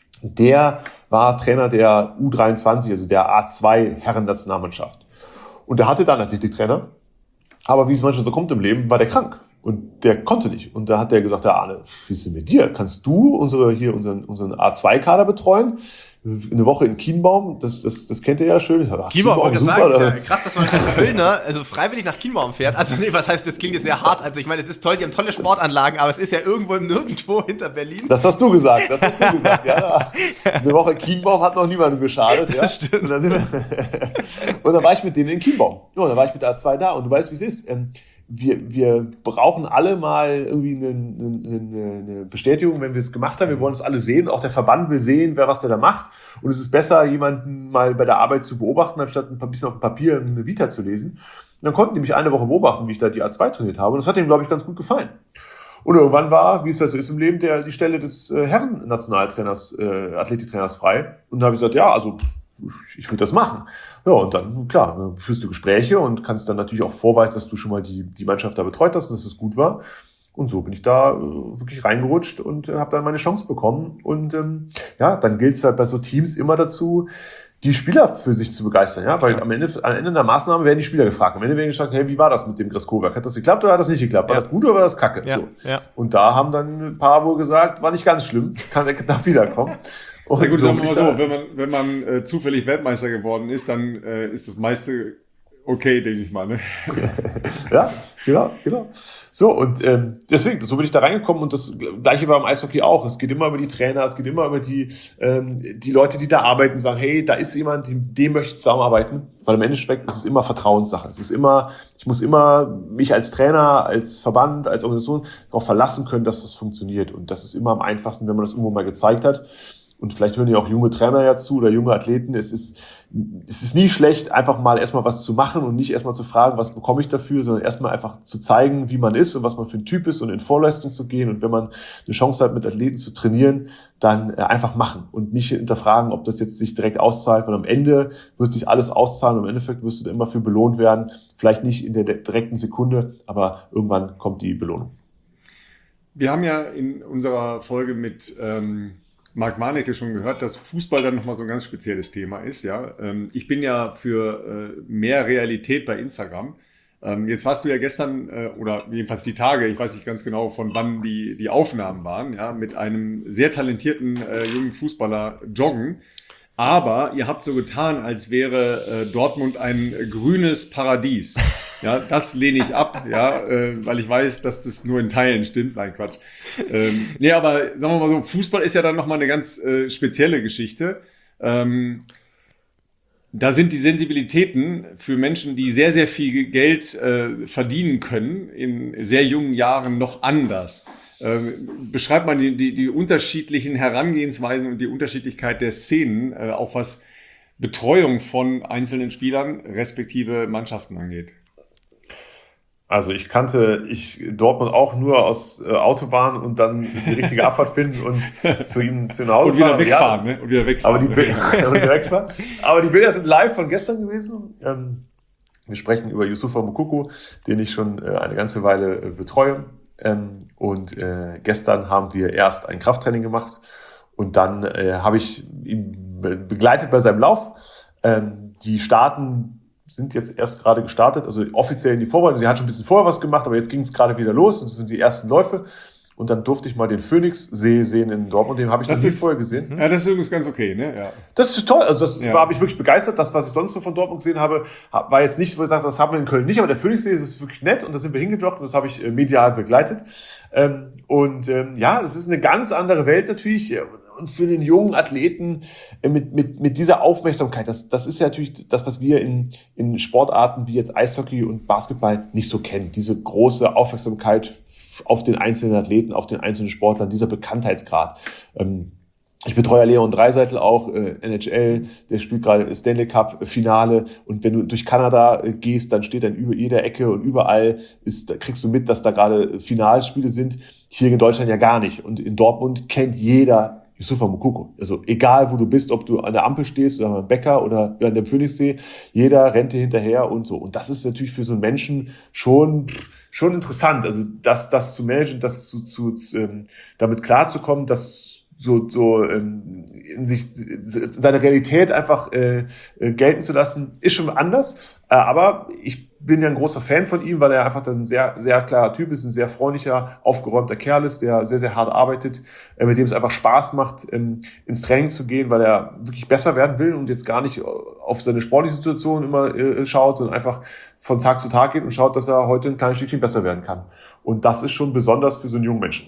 Speaker 3: der war Trainer der U dreiundzwanzig, also der A zwei Herren-Nationalmannschaft. Und der hatte dann einen Athletiktrainer, aber wie es manchmal so kommt im Leben, war der krank. Und der konnte nicht. Und da hat der gesagt, ja Arne, wie ist denn mit dir? Kannst du unsere, hier unseren, unseren A zwei Kader betreuen? Eine Woche in Kienbaum, das, das, das kennt ihr ja schön.
Speaker 2: Kienbaum, Kienbaum wollte ich sagen, ist ja krass, dass man als Kölner also freiwillig nach Kienbaum fährt. Also nee, was heißt, das klingt jetzt sehr hart. Also ich meine, es ist toll, die haben tolle Sportanlagen, aber es ist ja irgendwo im Nirgendwo hinter Berlin.
Speaker 3: Das hast du gesagt, das hast du gesagt. Ja, eine Woche Kienbaum hat noch niemandem geschadet. Ja?
Speaker 2: Das stimmt.
Speaker 3: Und dann, sind wir und dann war ich mit denen in Kienbaum. Ja, und dann war ich mit der A zwei da und du weißt, wie es ist. Wir, wir brauchen alle mal irgendwie eine, eine, eine Bestätigung, wenn wir es gemacht haben. Wir wollen es alle sehen. Auch der Verband will sehen, wer was der da macht. Und es ist besser, jemanden mal bei der Arbeit zu beobachten, anstatt ein bisschen auf dem Papier eine Vita zu lesen. Und dann konnten die mich eine Woche beobachten, wie ich da die A zwei trainiert habe. Und das hat ihnen, glaube ich, ganz gut gefallen. Und irgendwann war, wie es halt so ist im Leben, der, die Stelle des äh, Herren-Nationaltrainers, äh, Athletiktrainers frei. Und da habe ich gesagt, ja, also ich würde das machen. Ja, und dann, klar, führst du Gespräche und kannst dann natürlich auch vorweisen, dass du schon mal die, die Mannschaft da betreut hast und dass es gut war. Und so bin ich da äh, wirklich reingerutscht und äh, habe dann meine Chance bekommen. Und ähm, ja, dann gilt es halt bei so Teams immer dazu, die Spieler für sich zu begeistern. Ja, weil am Ende, am Ende der Maßnahme werden die Spieler gefragt. Am Ende werden gefragt, hey, wie war das mit dem Greskowerk? Hat das geklappt oder hat das nicht geklappt? War ja. das gut oder war das kacke?
Speaker 2: Ja.
Speaker 3: So.
Speaker 2: Ja.
Speaker 3: Und da haben dann ein paar wohl gesagt, war nicht ganz schlimm, kann darf wiederkommen.
Speaker 1: Und ja gut, so sagen wir mal so, wenn man, wenn man äh, zufällig Weltmeister geworden ist, dann äh, ist das meiste okay, denke ich mal. Ne?
Speaker 3: Ja, genau, genau. So, und ähm, deswegen, so bin ich da reingekommen und das Gleiche war im Eishockey auch. Es geht immer über die Trainer, es geht immer über die, ähm, die Leute, die da arbeiten, sagen, hey, da ist jemand, dem, dem möchte ich zusammenarbeiten. Weil im Endeffekt ist es immer Vertrauenssache. Es ist immer, ich muss immer mich als Trainer, als Verband, als Organisation darauf verlassen können, dass das funktioniert. Und das ist immer am einfachsten, wenn man das irgendwo mal gezeigt hat. Und vielleicht hören ja auch junge Trainer ja zu oder junge Athleten. Es ist, es ist nie schlecht, einfach mal erstmal was zu machen und nicht erstmal zu fragen, was bekomme ich dafür, sondern erstmal einfach zu zeigen, wie man ist und was man für ein Typ ist und in Vorleistung zu gehen. Und wenn man eine Chance hat, mit Athleten zu trainieren, dann einfach machen und nicht hinterfragen, ob das jetzt sich direkt auszahlt, weil am Ende wird sich alles auszahlen und im Endeffekt wirst du immer für belohnt werden. Vielleicht nicht in der direkten Sekunde, aber irgendwann kommt die Belohnung.
Speaker 1: Wir haben ja in unserer Folge mit ähm Marc Warnecke schon gehört, dass Fußball dann nochmal so ein ganz spezielles Thema ist. Ja, ich bin ja für mehr Realität bei Instagram. Jetzt warst du ja gestern oder jedenfalls die Tage, ich weiß nicht ganz genau, von wann die, die Aufnahmen waren, ja, mit einem sehr talentierten jungen Fußballer joggen. Aber ihr habt so getan, als wäre äh, Dortmund ein äh, grünes Paradies. Ja, das lehne ich ab, ja, äh, weil ich weiß, dass das nur in Teilen stimmt. Nein, Quatsch. Ähm, nee, aber sagen wir mal so, Fußball ist ja dann nochmal eine ganz äh, spezielle Geschichte. Ähm, da sind die Sensibilitäten für Menschen, die sehr, sehr viel Geld äh, verdienen können, in sehr jungen Jahren noch anders. Ähm, beschreibt man die, die, die unterschiedlichen Herangehensweisen und die Unterschiedlichkeit der Szenen, äh, auch was Betreuung von einzelnen Spielern respektive Mannschaften angeht?
Speaker 3: Also ich kannte ich Dortmund auch nur aus äh, Autobahn und dann die richtige Abfahrt finden und zu ihm zu nach Hause
Speaker 1: und wieder
Speaker 3: fahren.
Speaker 1: wegfahren,
Speaker 3: ja,
Speaker 1: ne? Und wieder wegfahren.
Speaker 3: Aber die, Bilder, und wieder wegfahren. Aber die Bilder sind live von gestern gewesen. Ähm, wir sprechen über Youssoufa Moukoko, den ich schon äh, eine ganze Weile äh, betreue. Ähm, und äh, gestern haben wir erst ein Krafttraining gemacht und dann äh, habe ich ihn be- begleitet bei seinem Lauf. Ähm, die Starten sind jetzt erst gerade gestartet, also offiziell in die Vorbereitung. Sie hat schon ein bisschen vorher was gemacht, aber jetzt ging es gerade wieder los und das sind die ersten Läufe. Und dann durfte ich mal den Phoenix-See sehen in Dortmund, den habe ich noch nie vorher gesehen.
Speaker 1: Ja, das ist übrigens ganz okay, ne? Ja.
Speaker 3: Das ist toll, also das
Speaker 1: Ja.
Speaker 3: war, habe ich wirklich begeistert. Das, was ich sonst so von Dortmund gesehen habe, war jetzt nicht, wo ich sage, das haben wir in Köln nicht, aber der Phoenix-See, das ist wirklich nett und da sind wir hingejoggt und das habe ich äh, medial begleitet. Ähm, und ähm, ja, es ist eine ganz andere Welt natürlich. Und für den jungen Athleten äh, mit, mit, mit dieser Aufmerksamkeit, das, das ist ja natürlich das, was wir in, in Sportarten wie jetzt Eishockey und Basketball nicht so kennen. Diese große Aufmerksamkeit auf den einzelnen Athleten, auf den einzelnen Sportlern, dieser Bekanntheitsgrad. Ähm, Ich betreue Leon Dreiseitel auch, äh, N H L, der spielt gerade Stanley Cup äh, Finale und wenn du durch Kanada äh, gehst, dann steht dann über jeder Ecke und überall ist, da kriegst du mit, dass da gerade Finalspiele sind. Hier in Deutschland ja gar nicht und in Dortmund kennt jeder Youssoufa Moukoko. Also egal, wo du bist, ob du an der Ampel stehst oder am Bäcker oder an dem Phoenixsee, jeder rennt dir hinterher und so. Und das ist natürlich für so einen Menschen schon schon interessant. Also das das zu managen, das zu, zu, zu ähm, damit klarzukommen, dass so so ähm, in sich seine Realität einfach äh, äh, gelten zu lassen, ist schon anders. Äh, aber ich bin ja ein großer Fan von ihm, weil er einfach ein sehr sehr klarer Typ ist, ein sehr freundlicher, aufgeräumter Kerl ist, der sehr sehr hart arbeitet, äh, mit dem es einfach Spaß macht, ähm, ins Training zu gehen, weil er wirklich besser werden will und jetzt gar nicht auf seine sportliche Situation immer äh, schaut, sondern einfach von Tag zu Tag geht und schaut, dass er heute ein kleines Stückchen besser werden kann. Und das ist schon besonders für so einen jungen Menschen.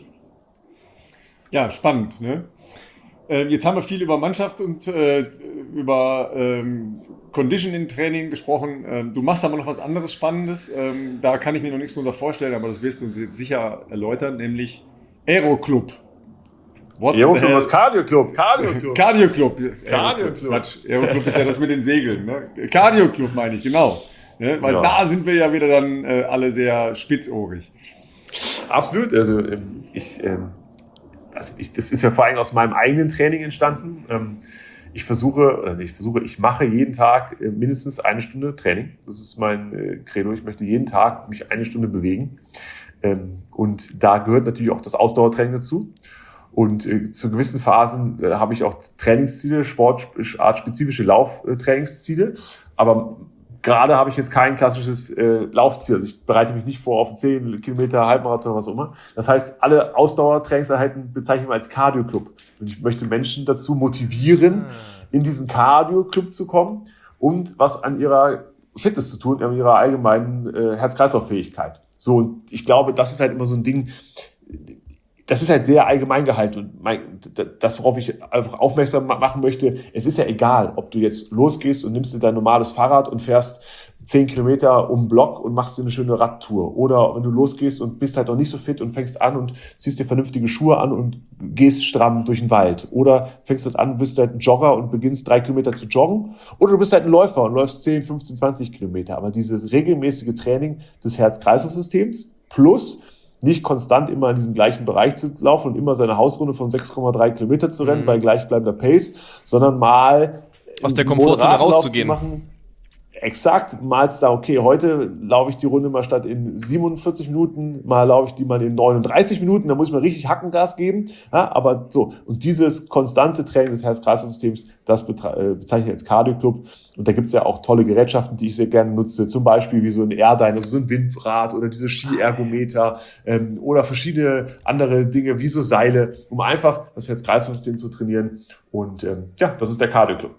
Speaker 1: Ja, spannend. Ne? Äh, jetzt haben wir viel über Mannschafts- und äh, über ähm, Conditioning-Training gesprochen. Ähm, du machst aber noch was anderes Spannendes. Ähm, da kann ich mir noch nichts drunter vorstellen, aber das wirst du uns jetzt sicher erläutern, nämlich Aero-Club.
Speaker 3: Aero-Club, was Cardio-Club? Cardio-Club.
Speaker 1: Cardio-Club.
Speaker 3: Cardio-Club.
Speaker 1: Quatsch, Aero-Club ist ja das mit den Segeln. Ne? Cardio-Club meine ich, genau. Ne? Weil ja. Da sind wir ja wieder dann äh, alle sehr spitzohrig.
Speaker 3: Absolut. Also ähm, ich... Ähm Also ich, das ist ja vor allem aus meinem eigenen Training entstanden. Ähm, ich versuche, oder nicht, ich versuche, ich mache jeden Tag äh, mindestens eine Stunde Training. Das ist mein äh, Credo. Ich möchte jeden Tag mich eine Stunde bewegen. Ähm, und da gehört natürlich auch das Ausdauertraining dazu. Und äh, zu gewissen Phasen äh, habe ich auch Trainingsziele, sportartspezifische Lauftrainingsziele. Aber gerade habe ich jetzt kein klassisches äh, Laufziel. Also ich bereite mich nicht vor auf zehn Kilometer, Halbmarathon oder was auch immer. Das heißt, alle Ausdauertrainingseinheiten bezeichne ich mal als Cardio-Club. Und ich möchte Menschen dazu motivieren, in diesen Cardio-Club zu kommen und was an ihrer Fitness zu tun, an ihrer allgemeinen äh, Herz-Kreislauf-Fähigkeit. So, und ich glaube, das ist halt immer so ein Ding, das ist halt sehr allgemein gehalten und mein, das, worauf ich einfach aufmerksam machen möchte, es ist ja egal, ob du jetzt losgehst und nimmst dir dein normales Fahrrad und fährst zehn Kilometer um den Block und machst dir eine schöne Radtour. Oder wenn du losgehst und bist halt noch nicht so fit und fängst an und ziehst dir vernünftige Schuhe an und gehst stramm durch den Wald. Oder fängst halt an, bist halt ein Jogger und beginnst drei Kilometer zu joggen. Oder du bist halt ein Läufer und läufst zehn, fünfzehn, zwanzig Kilometer. Aber dieses regelmäßige Training des Herz-Kreislauf-Systems plus nicht konstant immer in diesem gleichen Bereich zu laufen und immer seine Hausrunde von sechs Komma drei Kilometer zu rennen mhm. bei gleichbleibender Pace, sondern mal
Speaker 2: aus der Komfortzone rauszugehen.
Speaker 3: Machen. exakt malst da, okay, heute laufe ich die Runde mal statt in siebenundvierzig Minuten, mal laufe ich die mal in neununddreißig Minuten, da muss ich mal richtig Hackengas geben, ja, aber so, und dieses konstante Training des Herz-Kreislauf-Systems, das bezeichne ich als Cardio-Club, und da gibt's ja auch tolle Gerätschaften, die ich sehr gerne nutze, zum Beispiel wie so ein Airdyne, also so ein Windrad oder diese Ski-Ergometer ähm, oder verschiedene andere Dinge wie so Seile, um einfach das Herz-Kreislauf-System zu trainieren, und ähm, ja, das ist der Cardio-Club.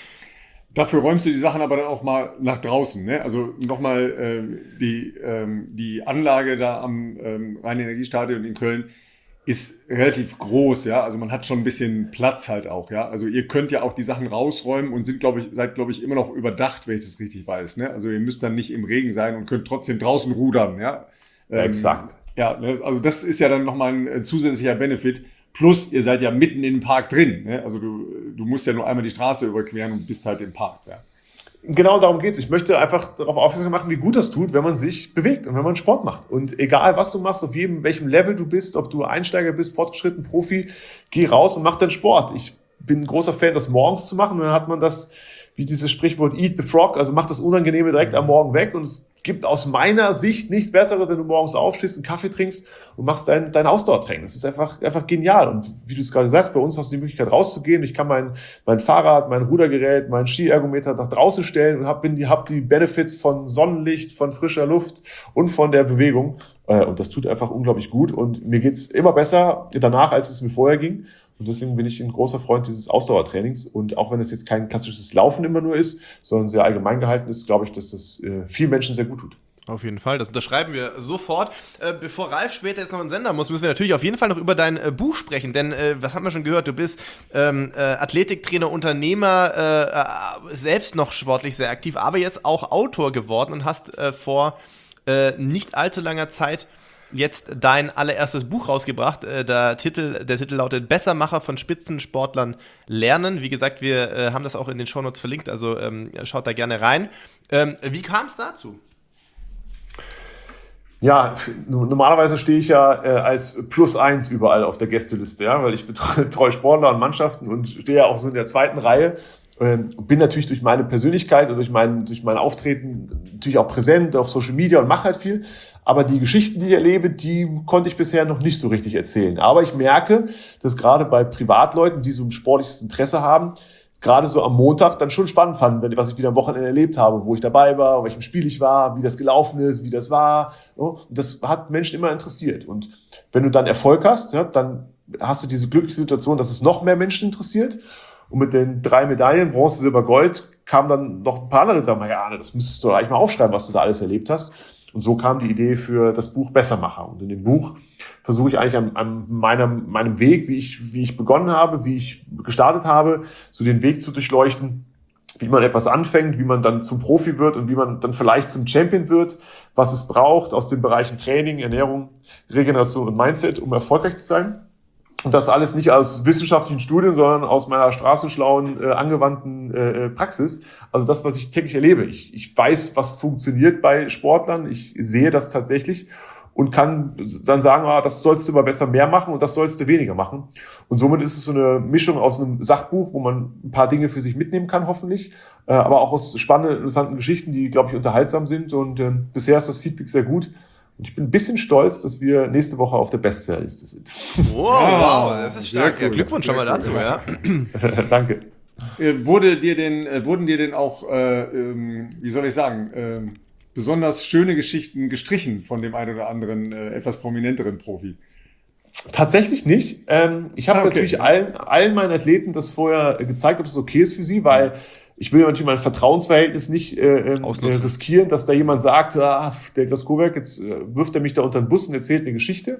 Speaker 1: Dafür räumst du die Sachen aber dann auch mal nach draußen, ne? Also nochmal ähm, die, ähm, die Anlage da am ähm, Rhein-Energiestadion in Köln ist relativ groß, ja. Also man hat schon ein bisschen Platz halt auch, ja. Also ihr könnt ja auch die Sachen rausräumen und sind, glaube ich, seid, glaube ich, immer noch überdacht, wenn ich das richtig weiß, ne? Also ihr müsst dann nicht im Regen sein und könnt trotzdem draußen rudern, ja. Ähm,
Speaker 3: Exakt.
Speaker 1: Ja, ne? Also das ist ja dann nochmal ein äh, zusätzlicher Benefit. Plus, ihr seid ja mitten in dem Park drin. Ne? Also du, du musst ja nur einmal die Straße überqueren und bist halt im Park. Ja.
Speaker 3: Genau darum geht's. Ich möchte einfach darauf aufmerksam machen, wie gut das tut, wenn man sich bewegt und wenn man Sport macht. Und egal, was du machst, auf jedem, welchem Level du bist, ob du Einsteiger bist, fortgeschritten, Profi, geh raus und mach deinen Sport. Ich bin ein großer Fan, das morgens zu machen. Und dann hat man das, wie dieses Sprichwort Eat the Frog, also mach das Unangenehme direkt am Morgen weg. Und es gibt aus meiner Sicht nichts Besseres, wenn du morgens aufstehst, einen Kaffee trinkst und machst dein, dein Ausdauertraining. Das ist einfach, einfach genial. Und wie du es gerade sagst, bei uns hast du die Möglichkeit rauszugehen. Ich kann mein, mein Fahrrad, mein Rudergerät, mein Skiergometer nach draußen stellen und habe die, hab die Benefits von Sonnenlicht, von frischer Luft und von der Bewegung. Und das tut einfach unglaublich gut. Und mir geht's immer besser danach, als es mir vorher ging. Und deswegen bin ich ein großer Freund dieses Ausdauertrainings. Und auch wenn es jetzt kein klassisches Laufen immer nur ist, sondern sehr allgemein gehalten ist, glaube ich, dass das äh, vielen Menschen sehr gut tut.
Speaker 2: Auf jeden Fall, das unterschreiben wir sofort. Äh, bevor Ralf später jetzt noch in den Sender muss, müssen wir natürlich auf jeden Fall noch über dein äh, Buch sprechen, denn äh, was haben wir schon gehört, du bist ähm, äh, Athletiktrainer, Unternehmer, äh, äh, selbst noch sportlich sehr aktiv, aber jetzt auch Autor geworden und hast äh, vor äh, nicht allzu langer Zeit jetzt dein allererstes Buch rausgebracht. Äh, der, Titel, der Titel lautet Bessermacher von Spitzensportlern lernen. Wie gesagt, wir äh, haben das auch in den Shownotes verlinkt, also ähm, schaut da gerne rein. Ähm, wie kam es dazu?
Speaker 3: Ja, normalerweise stehe ich ja äh, als Plus eins überall auf der Gästeliste, ja, weil ich betreue Sportler und Mannschaften und stehe ja auch so in der zweiten Reihe. Ähm, bin natürlich durch meine Persönlichkeit und durch mein, durch mein Auftreten natürlich auch präsent auf Social Media und mache halt viel. Aber die Geschichten, die ich erlebe, die konnte ich bisher noch nicht so richtig erzählen. Aber ich merke, dass gerade bei Privatleuten, die so ein sportliches Interesse haben, gerade so am Montag dann schon spannend fanden, was ich wieder am Wochenende erlebt habe, wo ich dabei war, auf welchem Spiel ich war, wie das gelaufen ist, wie das war. Das hat Menschen immer interessiert. Und wenn du dann Erfolg hast, ja, dann hast du diese glückliche Situation, dass es noch mehr Menschen interessiert. Und mit den drei Medaillen, Bronze, Silber, Gold, kamen dann noch ein paar andere, die sagen, ja, das müsstest du eigentlich mal aufschreiben, was du da alles erlebt hast. Und so kam die Idee für das Buch Bessermacher. Und in dem Buch versuche ich eigentlich an, an meinem, meinem Weg, wie ich, wie ich begonnen habe, wie ich gestartet habe, so den Weg zu durchleuchten, wie man etwas anfängt, wie man dann zum Profi wird und wie man dann vielleicht zum Champion wird, was es braucht aus den Bereichen Training, Ernährung, Regeneration und Mindset, um erfolgreich zu sein. Und das alles nicht aus wissenschaftlichen Studien, sondern aus meiner straßenschlauen, äh, angewandten äh, Praxis. Also das, was ich täglich erlebe. Ich, ich weiß, was funktioniert bei Sportlern. Ich sehe das tatsächlich und kann dann sagen, ah, das sollst du mal besser mehr machen und das sollst du weniger machen. Und somit ist es so eine Mischung aus einem Sachbuch, wo man ein paar Dinge für sich mitnehmen kann, hoffentlich, äh, aber auch aus spannenden, interessanten Geschichten, die, glaube ich, unterhaltsam sind. Und äh, bisher ist das Feedback sehr gut. Und ich bin ein bisschen stolz, dass wir nächste Woche auf der Bestsellerliste sind.
Speaker 2: Wow, wow, das ist stark. Cool. Ja, Glückwunsch schon mal dazu, cool. Ja.
Speaker 3: Danke.
Speaker 1: Äh, wurde dir denn, äh, wurden dir denn auch, äh, ähm, wie soll ich sagen, äh, besonders schöne Geschichten gestrichen von dem einen oder anderen äh, etwas prominenteren Profi?
Speaker 3: Tatsächlich nicht. Ähm, ich habe ah, okay. natürlich allen, allen meinen Athleten das vorher gezeigt, ob es okay ist für sie, weil ich will natürlich mein Vertrauensverhältnis nicht äh, äh, riskieren, dass da jemand sagt, ah, der Glaskowerk, jetzt äh, wirft er mich da unter den Bus und erzählt eine Geschichte.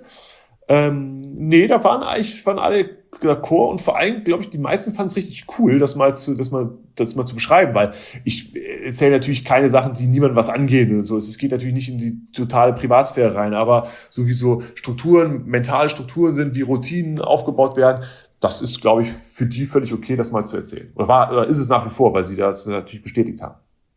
Speaker 3: Ähm, nee, da waren eigentlich waren alle d'accord und vor allem, glaube ich, die meisten fanden es richtig cool, das mal zu, das mal, das mal zu beschreiben, weil ich erzähle natürlich keine Sachen, die niemandem was angehen oder so. Es geht natürlich nicht in die totale Privatsphäre rein, aber sowieso Strukturen, mentale Strukturen sind, wie Routinen aufgebaut werden, das ist, glaube ich, für die völlig okay, das mal zu erzählen. Oder war, oder ist es nach wie vor, weil sie das natürlich bestätigt haben.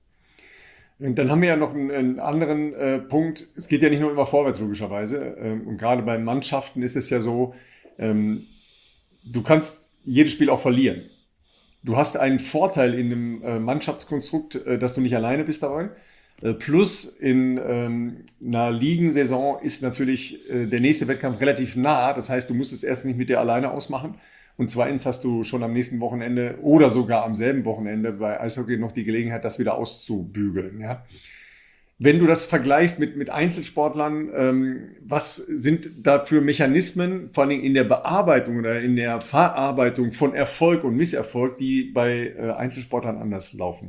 Speaker 1: Und dann haben wir ja noch einen, einen anderen äh, Punkt. Es geht ja nicht nur immer vorwärts, logischerweise. Ähm, und gerade bei Mannschaften ist es ja so, ähm, du kannst jedes Spiel auch verlieren. du hast einen Vorteil in dem äh, Mannschaftskonstrukt, äh, dass du nicht alleine bist dabei. Äh, plus in ähm, einer Ligensaison ist natürlich äh, der nächste Wettkampf relativ nah. Das heißt, du musst es erst nicht mit dir alleine ausmachen. Und zweitens hast du schon am nächsten Wochenende oder sogar am selben Wochenende bei Eishockey noch die Gelegenheit, das wieder auszubügeln. Ja? Wenn du das vergleichst mit, mit Einzelsportlern, ähm, was sind da für Mechanismen, vor allem in der Bearbeitung oder in der Verarbeitung von Erfolg und Misserfolg, die bei äh, Einzelsportlern anders laufen?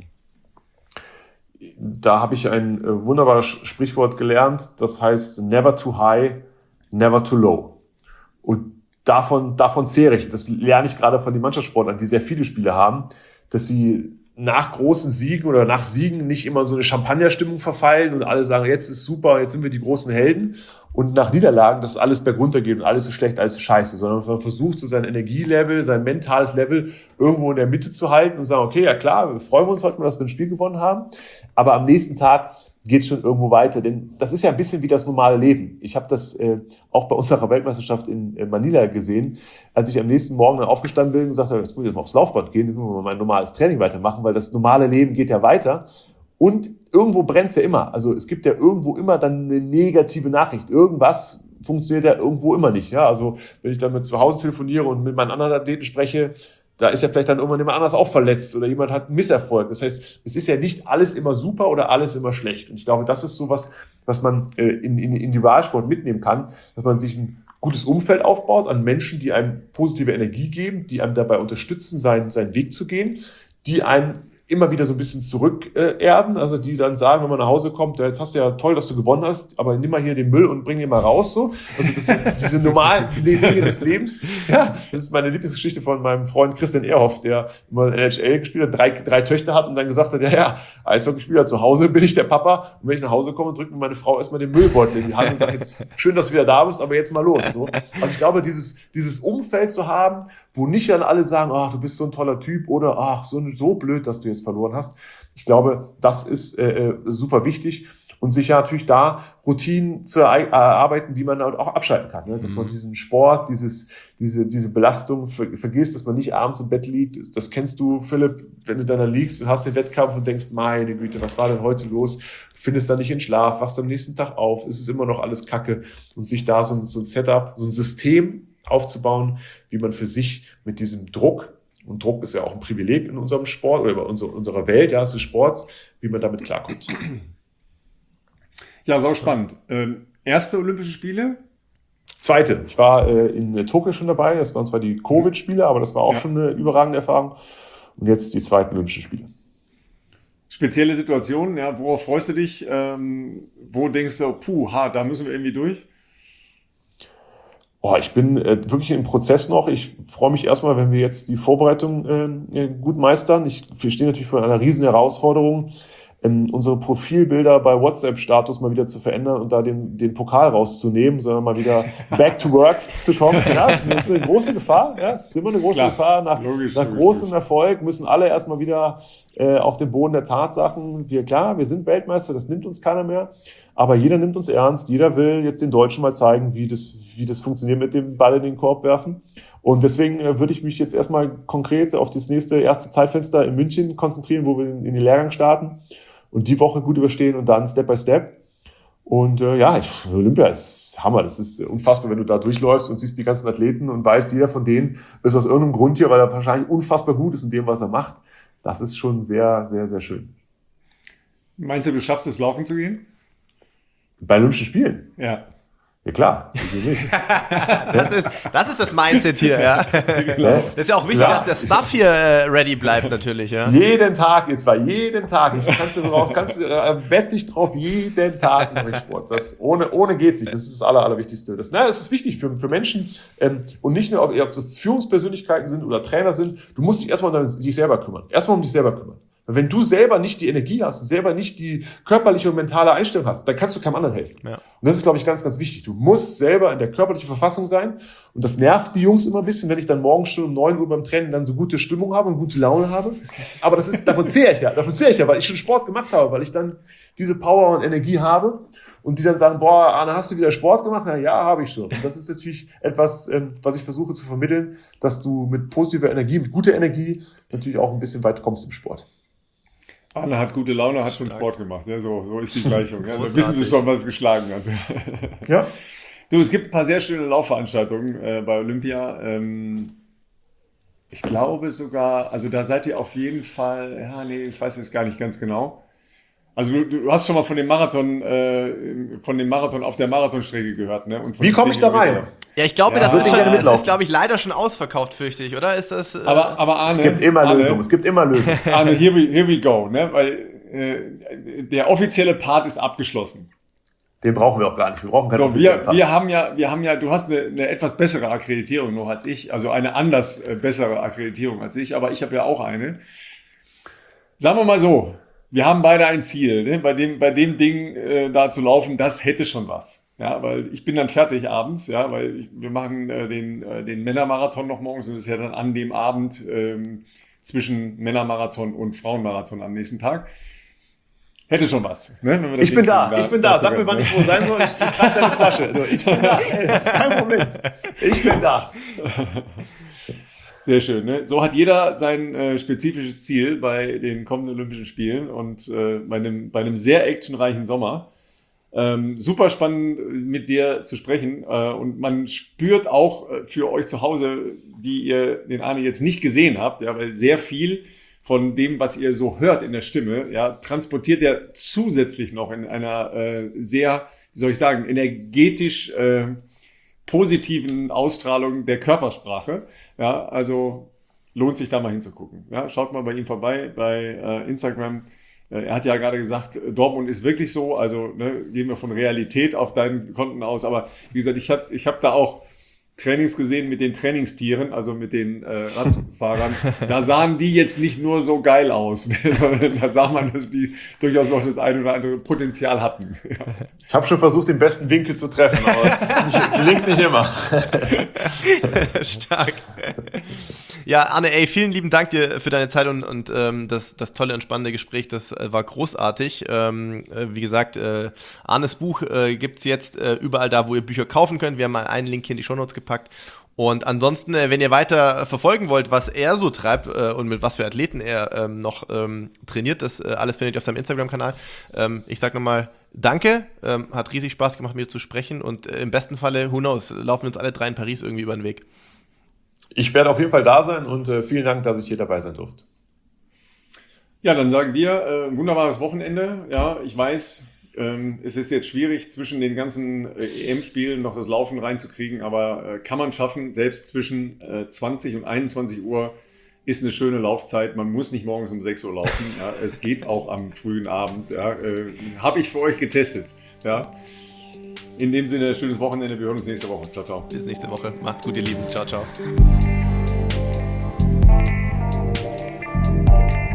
Speaker 3: Da habe ich ein äh, wunderbares Sprichwort gelernt, das heißt never too high, never too low. Und davon, davon zehre ich, das lerne ich gerade von den Mannschaftssportlern, die sehr viele Spiele haben, dass sie nach großen Siegen oder nach Siegen nicht immer so eine Champagnerstimmung verfallen und alle sagen, jetzt ist super, jetzt sind wir die großen Helden. Und nach Niederlagen, dass alles bergunter geht und alles ist schlecht, alles ist scheiße, sondern man versucht, so sein Energielevel, sein mentales Level irgendwo in der Mitte zu halten und sagen, okay, ja klar, wir freuen uns heute mal, dass wir ein Spiel gewonnen haben, aber am nächsten Tag geht es schon irgendwo weiter, denn das ist ja ein bisschen wie das normale Leben. Ich habe das äh, auch bei unserer Weltmeisterschaft in äh, Manila gesehen, als ich am nächsten Morgen dann aufgestanden bin und gesagt habe, jetzt muss ich jetzt mal aufs Laufband gehen, jetzt muss ich mal mein normales Training weitermachen, weil das normale Leben geht ja weiter. Und irgendwo brennt's ja immer. Also es gibt ja irgendwo immer dann eine negative Nachricht. Irgendwas funktioniert ja irgendwo immer nicht. Ja, also wenn ich dann mit zu Hause telefoniere und mit meinen anderen Athleten spreche, da ist ja vielleicht dann irgendwann jemand anders auch verletzt oder jemand hat einen Misserfolg. Das heißt, es ist ja nicht alles immer super oder alles immer schlecht. Und ich glaube, das ist so was, was man äh, in, in Individualsport mitnehmen kann, dass man sich ein gutes Umfeld aufbaut an Menschen, die einem positive Energie geben, die einem dabei unterstützen, seinen, seinen Weg zu gehen, die einen immer wieder so ein bisschen zurückerden, äh, also die dann sagen, wenn man nach Hause kommt, ja, jetzt hast du ja toll, dass du gewonnen hast, aber nimm mal hier den Müll und bring ihn mal raus, so. Also das sind diese normalen Dinge des Lebens. Ja, das ist meine Lieblingsgeschichte von meinem Freund Christian Ehrhoff, der immer N H L gespielt hat, drei, drei Töchter hat und dann gesagt hat, ja, ja, Eishockeyspieler, zu Hause bin ich der Papa und wenn ich nach Hause komme, drückt mir meine Frau erstmal den Müllbeutel in die Hand und sagt, jetzt schön, dass du wieder da bist, aber jetzt mal los, so. Also ich glaube, dieses, dieses Umfeld zu haben, wo nicht dann alle sagen, ach, du bist so ein toller Typ oder ach, so, so blöd, dass du jetzt verloren hast. Ich glaube, das ist äh, super wichtig und sich ja natürlich da Routinen zu erarbeiten, wie man auch abschalten kann, ne? Dass man diesen Sport, dieses, diese, diese Belastung ver- vergisst, dass man nicht abends im Bett liegt. Das kennst du, Philipp, wenn du dann da liegst und hast den Wettkampf und denkst, meine Güte, was war denn heute los? Findest dann nicht in Schlaf, wachst am nächsten Tag auf, es ist immer noch alles Kacke und sich da so ein, so ein Setup, so ein System aufzubauen, wie man für sich mit diesem Druck, und Druck ist ja auch ein Privileg in unserem Sport oder in unserer, unserer Welt, ja, des Sports, wie man damit klarkommt.
Speaker 1: Ja, sau spannend. Ähm, erste Olympische Spiele?
Speaker 3: Zweite. Ich war äh, in Tokio schon dabei, das waren zwar die Covid-Spiele, aber das war auch ja. schon eine überragende Erfahrung. Und jetzt die zweiten Olympischen Spiele.
Speaker 1: Spezielle Situation, ja, worauf freust du dich? Ähm, wo denkst du, puh, ha, da müssen wir irgendwie durch?
Speaker 3: Oh, ich bin äh, wirklich im Prozess noch. Ich freue mich erstmal, wenn wir jetzt die Vorbereitung äh, gut meistern. Ich, wir stehen natürlich vor einer riesen Herausforderung, ähm, unsere Profilbilder bei WhatsApp-Status mal wieder zu verändern und da den, den Pokal rauszunehmen, sondern mal wieder back to work zu kommen. Ja, das ist eine große Gefahr. Ja, es ist immer eine große Klar. Gefahr. Nach, logisch, nach logisch, großem logisch. Erfolg müssen alle erstmal wieder äh, auf den Boden der Tatsachen. Wir, klar, wir sind Weltmeister, das nimmt uns keiner mehr. Aber jeder nimmt uns ernst, jeder will jetzt den Deutschen mal zeigen, wie das, wie das funktioniert mit dem Ball in den Korb werfen. Und deswegen äh, würde ich mich jetzt erstmal konkret auf das nächste erste Zeitfenster in München konzentrieren, wo wir in, in den Lehrgang starten und die Woche gut überstehen und dann Step by Step. Und äh, ja, ich, Olympia ist Hammer, das ist unfassbar, wenn du da durchläufst und siehst die ganzen Athleten und weißt, jeder von denen ist aus irgendeinem Grund hier, weil er wahrscheinlich unfassbar gut ist in dem, was er macht. Das ist schon sehr, sehr, sehr schön.
Speaker 1: Meinst du, du schaffst es, laufen zu gehen?
Speaker 3: Bei Olympischen Spielen?
Speaker 1: Ja.
Speaker 3: Ja klar, wieso nicht?
Speaker 2: das, ist, das ist das Mindset hier, ja. Genau. Das ist ja auch wichtig, klar. dass der Stuff hier äh, ready bleibt natürlich, ja.
Speaker 3: Jeden Tag, jetzt war jeden Tag. Ich kannst du drauf, kannst du, äh, wett dich drauf, jeden Tag im Sport. Das ohne, ohne geht's nicht. Das ist das Aller, Allerwichtigste. Das, na, das ist wichtig für, für Menschen ähm, und nicht nur, ob ihr so Führungspersönlichkeiten sind oder Trainer sind. Du musst dich erstmal um dich selber kümmern. Erstmal um dich selber kümmern. Wenn du selber nicht die Energie hast, selber nicht die körperliche und mentale Einstellung hast, dann kannst du keinem anderen helfen. Ja. Und das ist, glaube ich, ganz, ganz wichtig. Du musst selber in der körperlichen Verfassung sein. Und das nervt die Jungs immer ein bisschen, wenn ich dann morgens schon um neun Uhr beim Training dann so gute Stimmung habe und gute Laune habe. Aber das ist, davon zehre ich ja. Davon zehre ich ja, weil ich schon Sport gemacht habe, weil ich dann diese Power und Energie habe. und die dann sagen, boah, Arne, hast du wieder Sport gemacht? Na, ja, habe ich schon. Und das ist natürlich etwas, ähm, was ich versuche zu vermitteln, dass du mit positiver Energie, mit guter Energie natürlich auch ein bisschen weit kommst im Sport.
Speaker 1: Arne hat gute Laune, hat schon Sport gemacht. Ja, so, so ist die Gleichung. Ja. Da wissen Sie schon, was es geschlagen hat.
Speaker 3: Ja.
Speaker 1: Du, es gibt ein paar sehr schöne Laufveranstaltungen äh, bei Olympia. Ähm, ich glaube sogar, also da seid ihr auf jeden Fall, ja, nee, ich weiß jetzt gar nicht ganz genau. Also du, du hast schon mal von dem Marathon, äh, von dem Marathon auf der Marathonstrecke gehört, ne? Und von
Speaker 3: Wie komme ich da rein?
Speaker 2: Ja, ich glaube,
Speaker 1: Ja,
Speaker 2: das ist,
Speaker 3: gerne
Speaker 2: schon, das
Speaker 3: mitlaufen.
Speaker 2: ist glaube ich, leider schon ausverkauft, fürchte ich, oder? Ist das, äh
Speaker 1: Aber, aber Arne,
Speaker 3: Es gibt immer
Speaker 1: Arne,
Speaker 3: Lösungen, es gibt immer Lösungen.
Speaker 1: Arne, here we, here we go, ne? Weil äh, der offizielle Part ist abgeschlossen.
Speaker 3: Den brauchen wir auch gar nicht. Wir brauchen keinen
Speaker 1: So,
Speaker 3: offiziellen
Speaker 1: wir,
Speaker 3: Part.
Speaker 1: wir haben ja, wir haben ja, du hast eine, eine etwas bessere Akkreditierung noch als ich, also eine anders äh, bessere Akkreditierung als ich, aber ich habe ja auch eine. Sagen wir mal so, wir haben beide ein Ziel, ne? Bei dem, bei dem Ding äh, da zu laufen, das hätte schon was. Ja, weil ich bin dann fertig abends, ja, weil ich, wir machen äh, den, äh, den Männermarathon noch morgens und das ist ja dann an dem Abend ähm, zwischen Männermarathon und Frauenmarathon am nächsten Tag. Hätte schon was. Ne? Wenn wir das
Speaker 3: Ich bin da,
Speaker 1: hinkriegen,
Speaker 3: ich bin da.
Speaker 1: dazu
Speaker 3: Sag mir,
Speaker 1: gehört,
Speaker 3: wann
Speaker 1: ne?
Speaker 3: ich wo sein soll. Ich, ich trage deine Flasche. Also, ich bin da. Ey, das ist kein Problem. Ich bin da.
Speaker 1: Sehr schön. Ne? So hat jeder sein äh, spezifisches Ziel bei den kommenden Olympischen Spielen und äh, bei, einem, bei einem sehr actionreichen Sommer. Ähm, super spannend mit dir zu sprechen äh, und man spürt auch äh, für euch zu Hause, die ihr den Arne jetzt nicht gesehen habt, ja, weil sehr viel von dem, was ihr so hört in der Stimme, ja, transportiert er zusätzlich noch in einer äh, sehr, wie soll ich sagen, energetisch äh, positiven Ausstrahlung der Körpersprache. Ja, also lohnt sich da mal hinzugucken. Ja, schaut mal bei ihm vorbei bei äh, Instagram. Äh, er hat ja gerade gesagt, Dortmund ist wirklich so. Also ne, gehen wir von Realität auf deinen Konten aus. Aber wie gesagt, ich habe ich hab da auch Trainings gesehen mit den Trainingstieren, also mit den äh, Radfahrern. Da sahen die jetzt nicht nur so geil aus, sondern da sah man, dass die durchaus noch das eine oder andere Potenzial hatten. Ja.
Speaker 3: Ich habe schon versucht, den besten Winkel zu treffen, aber es ist nicht, gelingt nicht immer.
Speaker 2: Stark. Ja, Arne, ey, vielen lieben Dank dir für deine Zeit und, und ähm, das, das tolle und spannende Gespräch. Das äh, war großartig. Ähm, äh, wie gesagt, äh, Arnes Buch äh, gibt es jetzt äh, überall da, wo ihr Bücher kaufen könnt. Wir haben mal einen Link hier in die Shownotes gepackt. Und ansonsten, äh, wenn ihr weiter verfolgen wollt, was er so treibt äh, und mit was für Athleten er ähm, noch ähm, trainiert, das äh, alles findet ihr auf seinem Instagram-Kanal. Ähm, ich sag nochmal danke, ähm, hat riesig Spaß gemacht, mit dir zu sprechen und äh, im besten Falle, who knows, laufen uns alle drei in Paris irgendwie über den Weg.
Speaker 3: Ich werde auf jeden Fall da sein und äh, vielen Dank, dass ich hier dabei sein durfte.
Speaker 1: Ja, dann sagen wir, äh, ein wunderbares Wochenende. Ja, ich weiß, ähm, es ist jetzt schwierig, zwischen den ganzen äh, E M-Spielen noch das Laufen reinzukriegen, aber äh, kann man schaffen. Selbst zwischen äh, zwanzig und einundzwanzig Uhr ist eine schöne Laufzeit. Man muss nicht morgens um sechs Uhr laufen. Ja, es geht auch am frühen Abend. Ja, äh, habe ich für euch getestet. Ja. In dem Sinne, schönes Wochenende. Wir hören uns nächste Woche. Ciao, ciao.
Speaker 2: Bis nächste Woche. Macht's gut, ihr Lieben. Ciao, ciao.